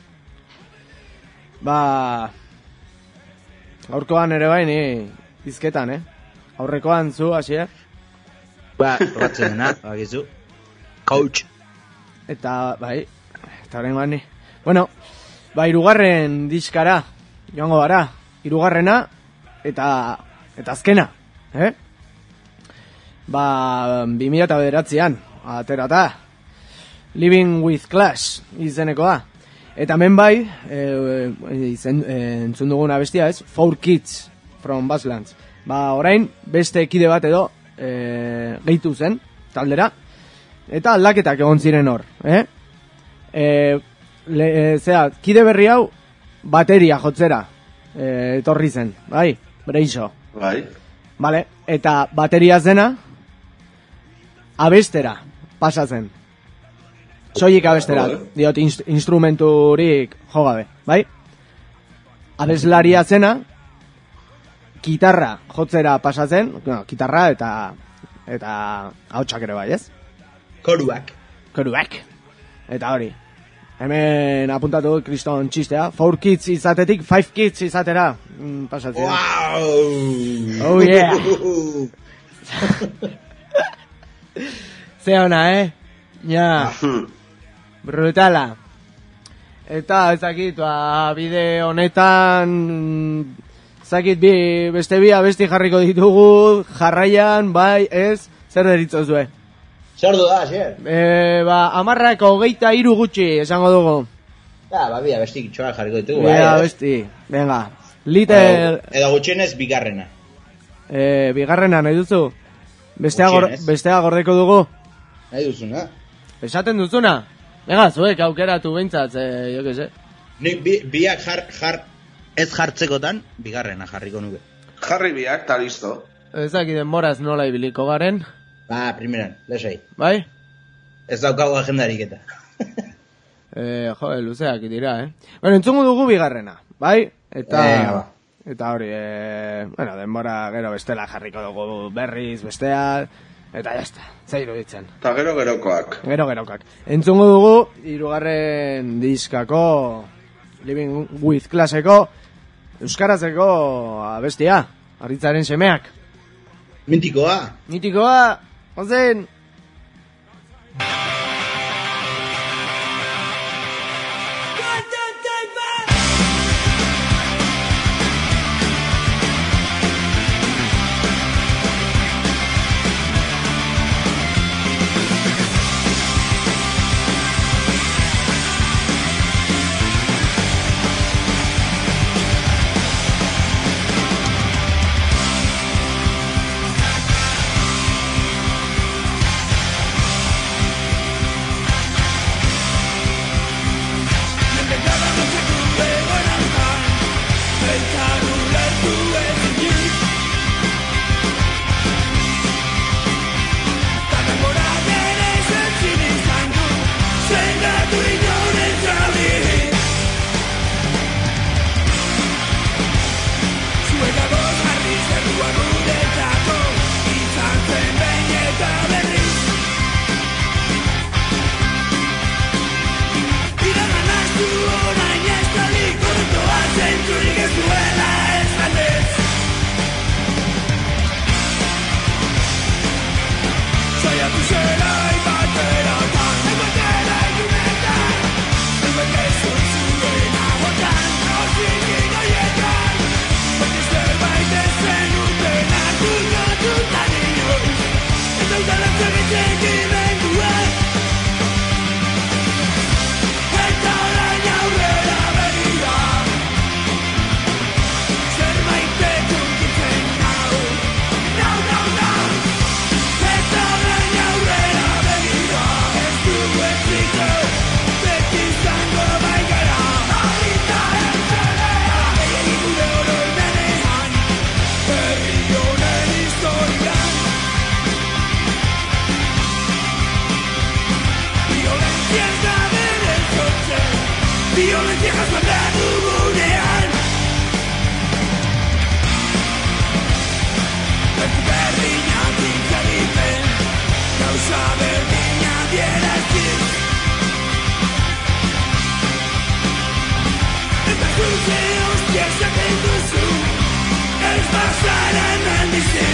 Ba... Aurkoan ere bai ni izketan, eh? Aurrekoan zu, hasi, eh? Ba, probatzen dena, bakizu. Coach. Eta, bai, eta horrein bani. Bueno, ba, irugarren diskara, joango gara. Irugarrena, eta, eta azkena, eh? Ba, bi mila bederatzean, aterata, Living with Clash izenekoa. Eta hemen bai, e, izen, e, entzun dugun abestia ez, Four Kids from Basklands. Ba, orain, beste kide bat edo e, gehitu zen, taldera, eta aldaketak egon ziren hor, eh? E, le, e, zera, kide berri hau, bateria jotzera, e, etorri zen, bai, Breixo. Bai. Vale, eta bateria zena, abestera pasatzen. Soilik abestera, diot inst instrumenturik jogabe, bai? Abeslaria zena, gitarra jotzera pasatzen, no, gitarra eta eta ahotsak ere bai, ez? Koruak. Koruak. Eta hori. Hemen apuntatu kriston txistea, Four Kids izatetik Five Kids izatera mm, pasatzen. Wow! Oh yeah! Ze ona, eh? Ja, brutala. Eta ezakit, ba, bide honetan, ezakit, bi, beste bi abesti jarriko ditugu, jarraian, bai, ez, zer deritzozue? Zer du da, zer? E, ba, amarrak hogeita hiru gutxi, esango dugu. Ja, ba, bi abesti txoa jarriko ditugu, Bi bai. abesti, venga. Little... Edo, edo gutxienez bigarrena. E, bigarrena, nahi duzu? Bestea, gor, bestea gordeko dugu? Nahi duzuna. Esaten duzuna? Venga, zuek aukeratu behintzat, eh, jo que se. Nik bi, biak jar, jar, ez jartzekotan, bigarrena jarriko nuke. Jarri biak, eta listo. Ezaki denboraz nola ibiliko garen. Ba, primeran, lesei. Bai? Ez daukago agendarik eta. eh, jo, luzeak dira, eh? Bueno, entzungu dugu bigarrena, bai? Eta... Eh, eta hori, eh, bueno, denbora gero bestela jarriko dugu berriz, bestea... Eta jazta, zeiru ditzen. Eta gero gerokoak. Gero gerokak. Entzungo dugu, hirugarren diskako, Living with Classeko, euskarazeko abestia, Arritzaren semeak. Mitikoa. Mitikoa, ozen... We'll be right back. gauza berdina dierazi. Eta zuze hostia esaten duzu, ez bazara hemen bizi.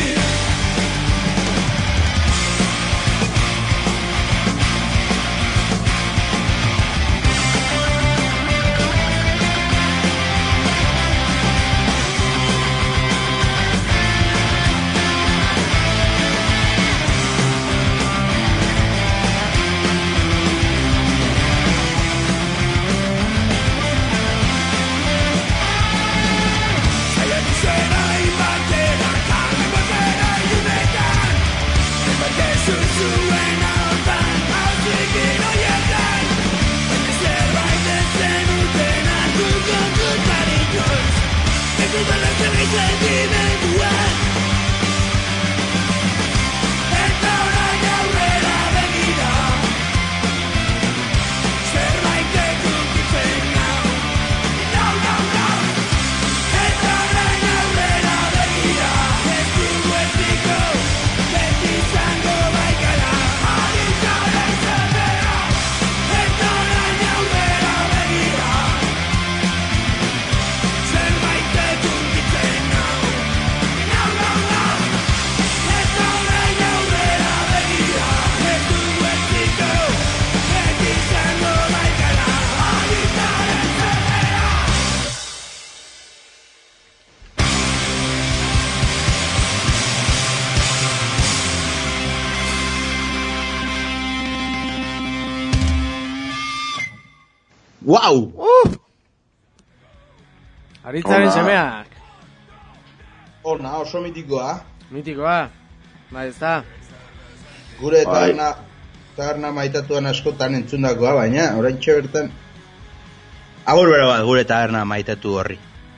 Wow! Uh! Aritzaren semeak. Ona, oso mitikoa. Mitikoa. Bai, ez da. Gure taberna, taberna maitatuan askotan entzundakoa, baina oraintxe bertan. Agur beroa gure taberna maitatu horri.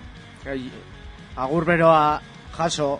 Agur beroa jaso.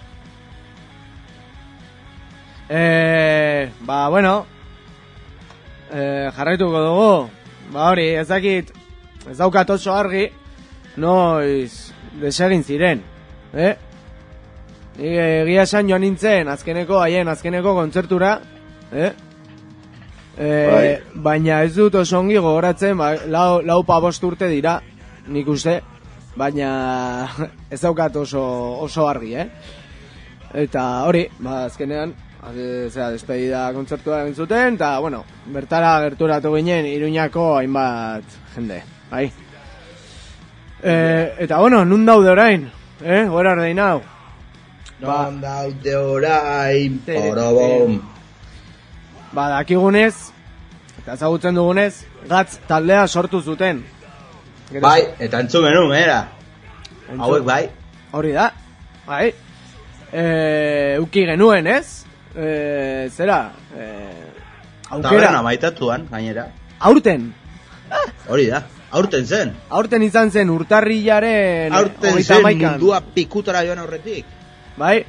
Eh, ba, bueno. Eh, jarraituko dugu. Ba hori, ez dakit, ez daukat oso argi, noiz desegin ziren, eh? Egia esan joan nintzen, azkeneko, haien azkeneko kontzertura, eh? E, baina ez dut oso ongi gogoratzen, ba, lau, lau pabost urte dira, nik uste, baina ez daukat oso, oso argi, eh? Eta hori, ba, azkenean, zera, despedida kontzertua egin zuten, eta, bueno, bertara gerturatu ginen Iruñako hainbat jende, bai. E, eta, bueno, nun daude orain, eh, gora ardein hau. Nun daude orain, porobom. Ba, dakigunez, eta ezagutzen dugunez, Gatz taldea sortu zuten. Gero, bai, eta entzun genuen, era. Hauek bai. Hori da, bai. E, uki genuen, ez? Eh, zera, eh, aukera. Taberna maitatuan, gainera. Aurten. Hori da, aurten zen. Aurten izan zen urtarrilaren aurten zen maikan. Mundua pikutara joan aurretik. Bai.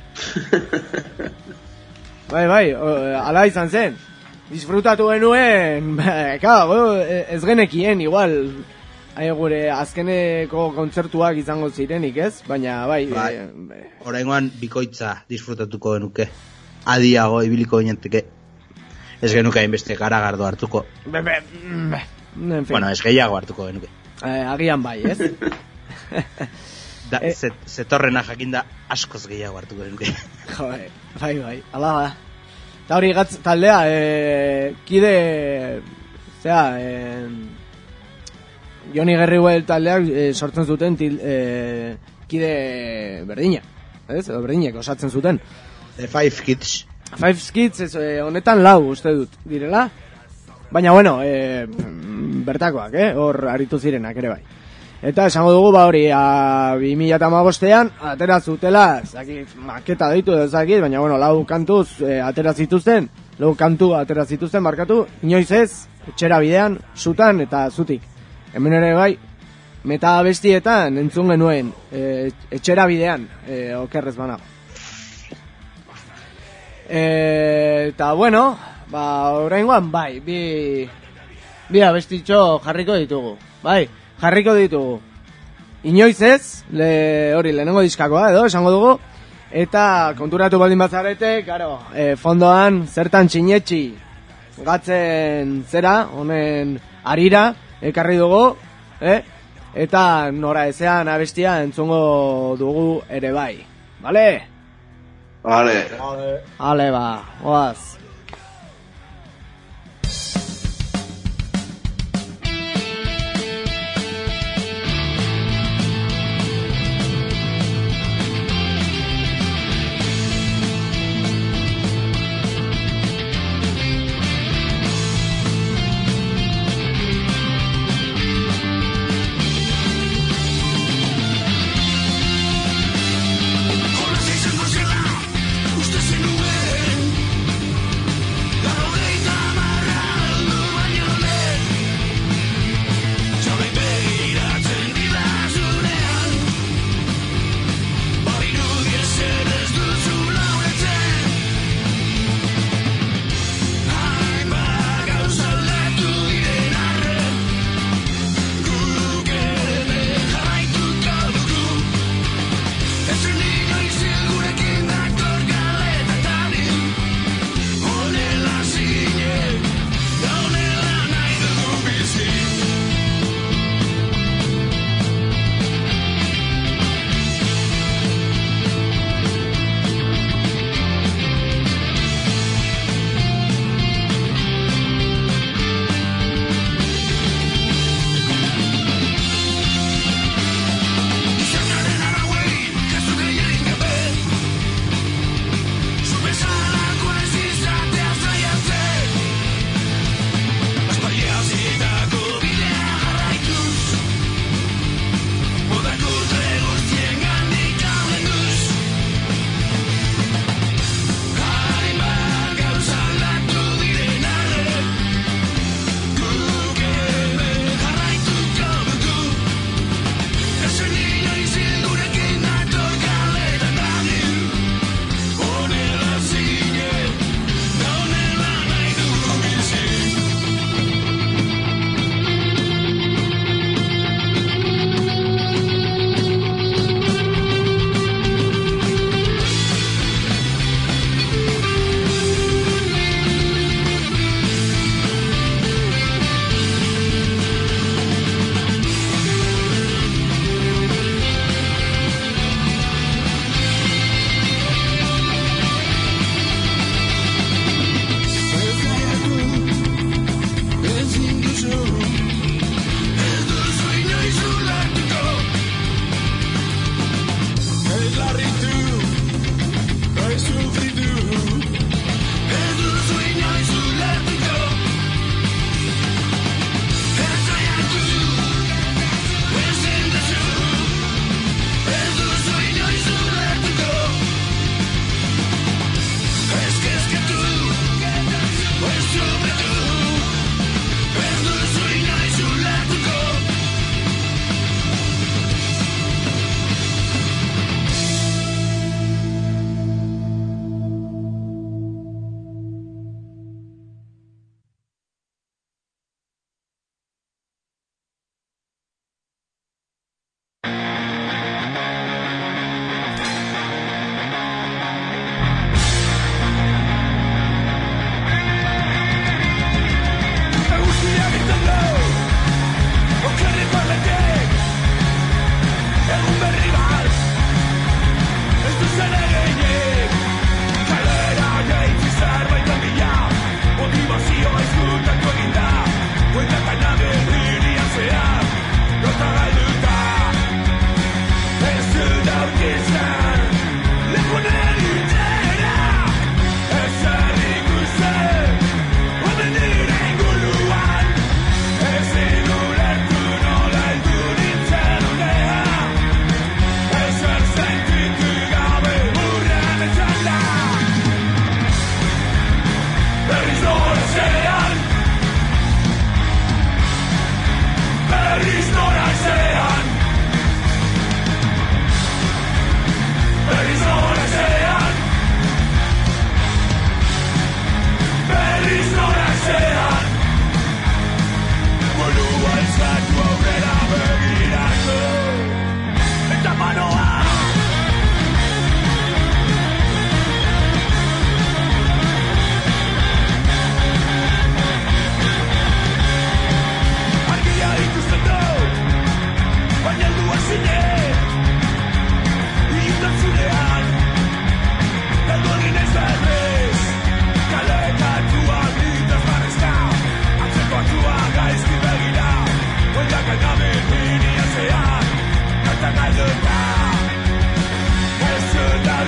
bai, bai, ala izan zen. Disfrutatu genuen, claro, ez genekien, igual, hai gure azkeneko kontzertuak izango zirenik, ez? Baina, bai. bai. E, Oraingoan bikoitza disfrutatuko genuke. Adiago ibiliko ginenteke. Ez genuke hainbeste garagardo hartuko. Be, be, be. En fin. Bueno, ez gehiago hartuko genuke. Eh, agian bai, ez? da, eh. zet, zetorrena jakinda askoz gehiago hartuko genuke. Jo, bai, bai, ala da. Eta hori Gatz taldea, eh, kide, zera, eh, Joni Gerriwell taldeak eh, sortzen zuten til, eh, kide berdina, ez? Edo berdinek osatzen zuten. The Five Kids. Five Kids, ez, eh, honetan lau uste dut, direla. Baina, bueno, eh, bertakoak, eh? Hor aritu zirenak ere bai. Eta esango dugu, ba hori, bi mila hamabostean atera zutela, zakit, maketa deitu edo zakit, baina, bueno, lau kantuz eh, atera zituzten, lau kantu atera zituzten, markatu, inoiz ez, etxera bidean, zutan eta zutik. Hemen ere bai, meta bestietan entzun genuen, eh, etxera bidean, eh, okerrez banago. E, eta bueno, ba, oraingoan bai, bi, bi abestitxo jarriko ditugu, bai, jarriko ditugu. Inoiz ez, le, hori, lehenengo diskakoa edo, esango dugu, eta konturatu baldin bazarete, karo, e, fondoan zertan txinetxi gatzen zera, honen arira, ekarri dugu, eh? Eta nora ezean abestia entzungo dugu ere bai. Bale? Bale. Bale, ba, oaz. Hola, seis en Rosela, usted se nube.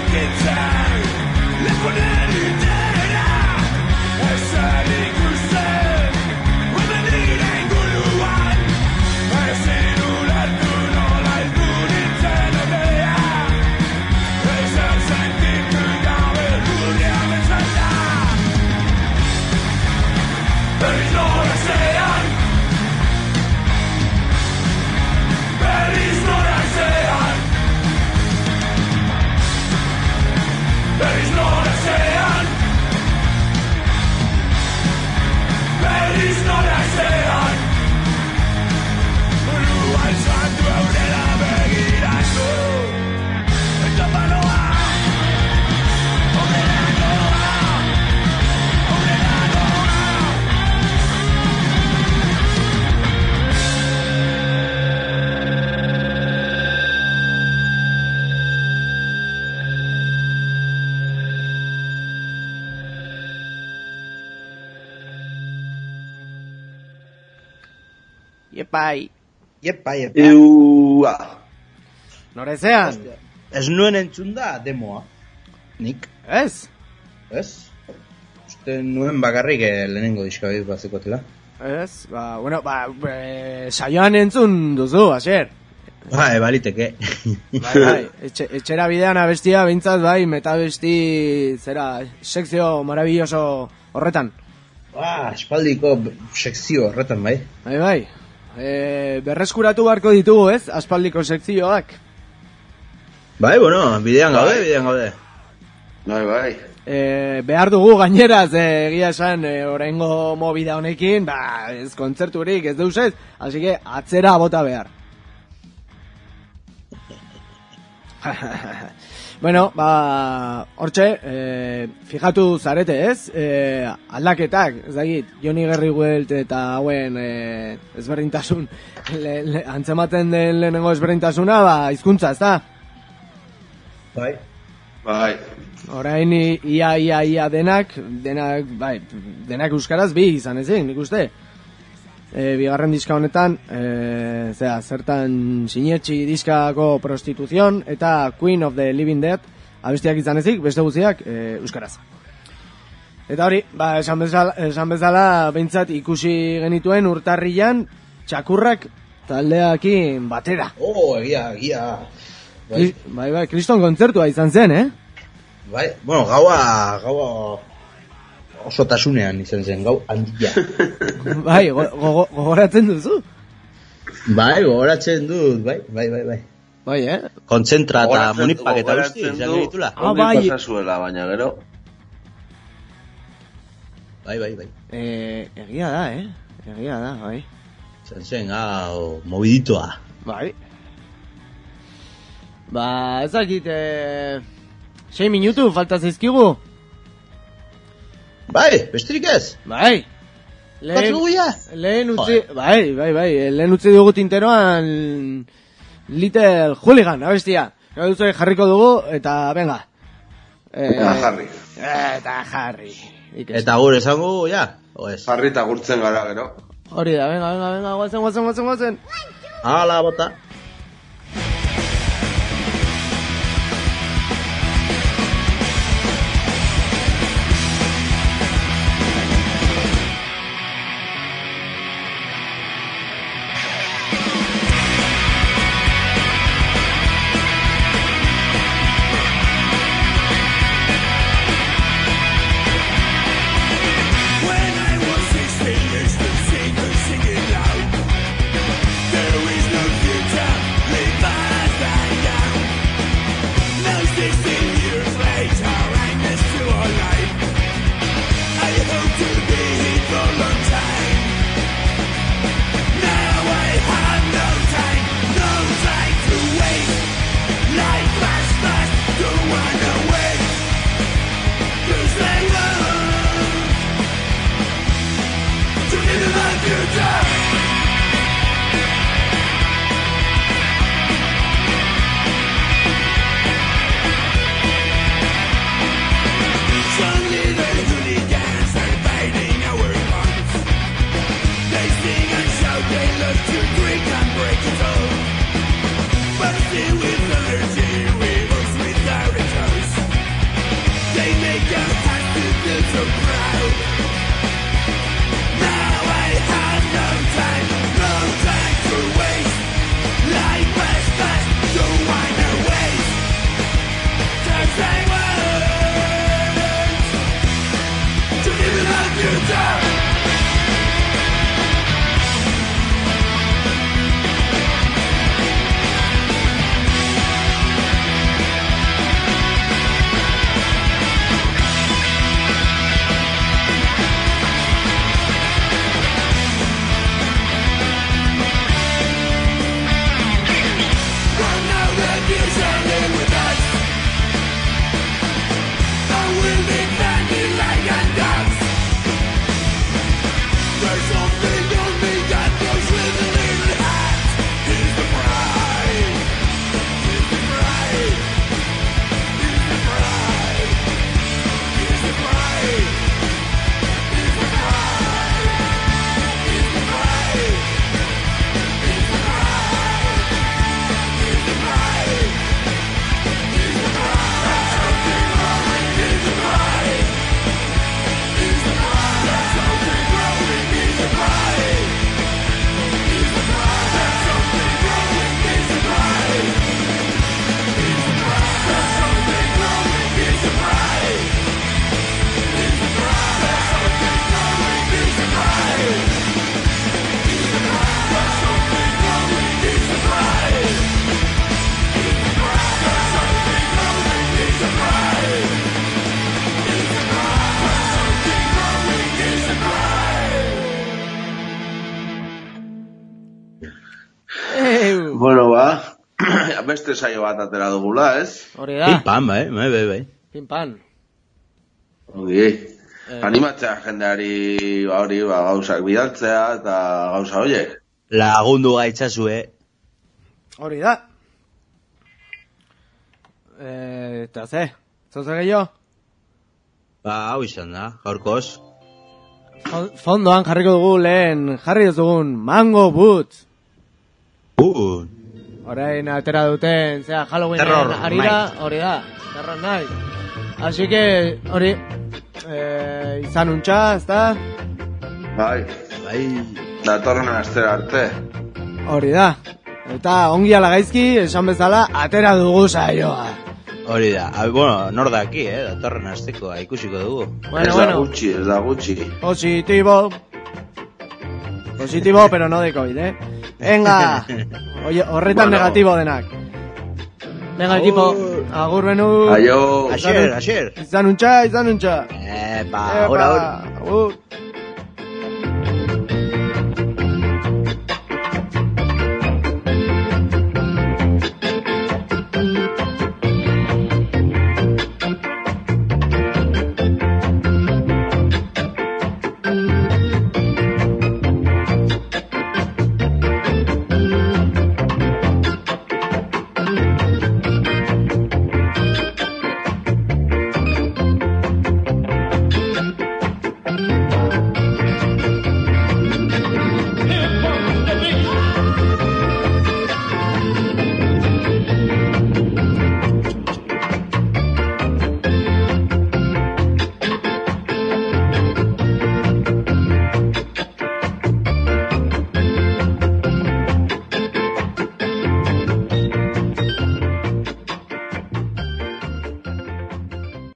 aurkitzen lekunen itera ezer ikusten hemen nire inguruan ezin ulertu nola heldu nintzen odea ezer sentitu gabe gurea bezala berriz norazean berriz norazean berriz norazean berriz norazean buruan santu aurrera begiratu eta baloa aurrera noa aurrera noa Iepai, Iepa, iepa. Eua. norezean? Ez nuen entzun da demoa. Nik, Ez? ez? Uste nuen bakarrik eh, lehenengo diska bit bazekotela. Ez? Ba, bueno, ba, e, saioan entzun duzu, Asier. Bai, baliteke. Bai, bai, etxe, etxera bidean abestia, bintzat, bai, metabesti, zera, sekzio maravilloso horretan. Ba, espaldiko sekzio horretan, bai. Bai, bai. E, berreskuratu beharko ditugu, ez? Aspaldiko sekzioak. Bai, bueno, bidean gaude, bidean gaude. Bai, bai. E, behar dugu gaineraz, e, egia esan, e, oraingo movida honekin, ba, ez kontzerturik, ez deus ez, así que atzera bota behar. Bueno, ba, hortxe, e, fijatu zarete, ez? E, aldaketak, ez dakit, Joni Gerriguelt eta hauen e, ezberdintasun, le, le, antzematen den lehenengo ezberdintasuna, ba, hizkuntza, ez da? Bai. Bai. Orain i- ia, ia, ia denak, denak, bai, denak euskaraz bi izan ezin, nik uste. E, bigarren diska honetan, e, zera, zertan sinetxi diskako prostituzion eta Queen of the Living Dead abestiak izan ezik, beste guztiak e, euskaraz. Eta hori, ba, esan bezala, esan bezala behintzat ikusi genituen urtarrilan txakurrak taldeakin batera. Oh, egia, egia. Bai, Bai, bai, bai, kriston kontzertua izan zen, eh? bai. Bueno, gaua, gaua osotasunean izan zen, gau handia. Bai, go- gogo- gogoratzen duzu? Bai, gogoratzen dut, bai, bai, bai, bai. Bai, eh? Kontzentra eta Gogoratzen- munipak eta gogoratzen guzti, izan du genitula. Ah, ondi bai. pasa zuela, baina gero. Bai, bai, bai. Eh, egia da, eh? Egia da, bai. Izan zen, hau, moviditoa. Bai. Ba, ez dakit, eh... sei minutu falta zaizkigu? Bai, besterik ez. Bai. Batzu dugu ja? Lehen utzi, bai, bai, bai, lehen utzi dugu tinteroan Little Hooligan, abestia. Gau duzu jarriko dugu, eta venga. Eh, Eta jarri. Eta jarri. Ikes. Eta gure esango, ja? O ez? Jarri eta gurtzen gara gero. Hori da, venga, venga, venga, guazen, guazen, guazen, guazen. Hala, bota. When I was sixteen, they still sing and sing it loud. There is no future, live fast and young. Now sixteen years later, I'm still alive. I hope to be here for a long time. Now I have no time, no time to waste. Life fast, fast, don't wanna wait. 'Cause I know to live in the future. Some little hooligans are fighting our bonds. They sing and shout, they love to drink and break it all. But still with energy, we work without a choice. beste saio bat atera dugula, ez? Hori da. Pimpan, bai, bai, bai, bai. Pimpan. Hori, eh. Animatzea jendeari ba, hori ba, gauzak bidaltzea eta gauza horiek. Lagundu gaitzazue. Hori da. Eh, eta ze, zoze gehiago? Ba, hau izan da, gaurkoz. Fondoan jarriko dugu lehen, jarri dugun Mango Boots. Uh. Orain atera duten, zera, Halloweenen arira, hori da, Terror Night. Así que, hori, eh, izan untxa, ez da? Bai, bai, datorren astera arte. Hori da, eta ongi ala gaizki, esan bezala, atera dugu saioa. Hori da, a, bueno, nor daki, eh, datorren asteko, ikusiko dugu. Bueno, ez bueno. da gutxi, ez da gutxi. Positibo. Positibo, pero no de COVID, eh. Venga, oye, horretan bueno. Negatibo denak. Venga, equipo, agur benu. Aio. Asier, asier. Izan untxa, izan untxa. Epa, ahora, ahora. Agur.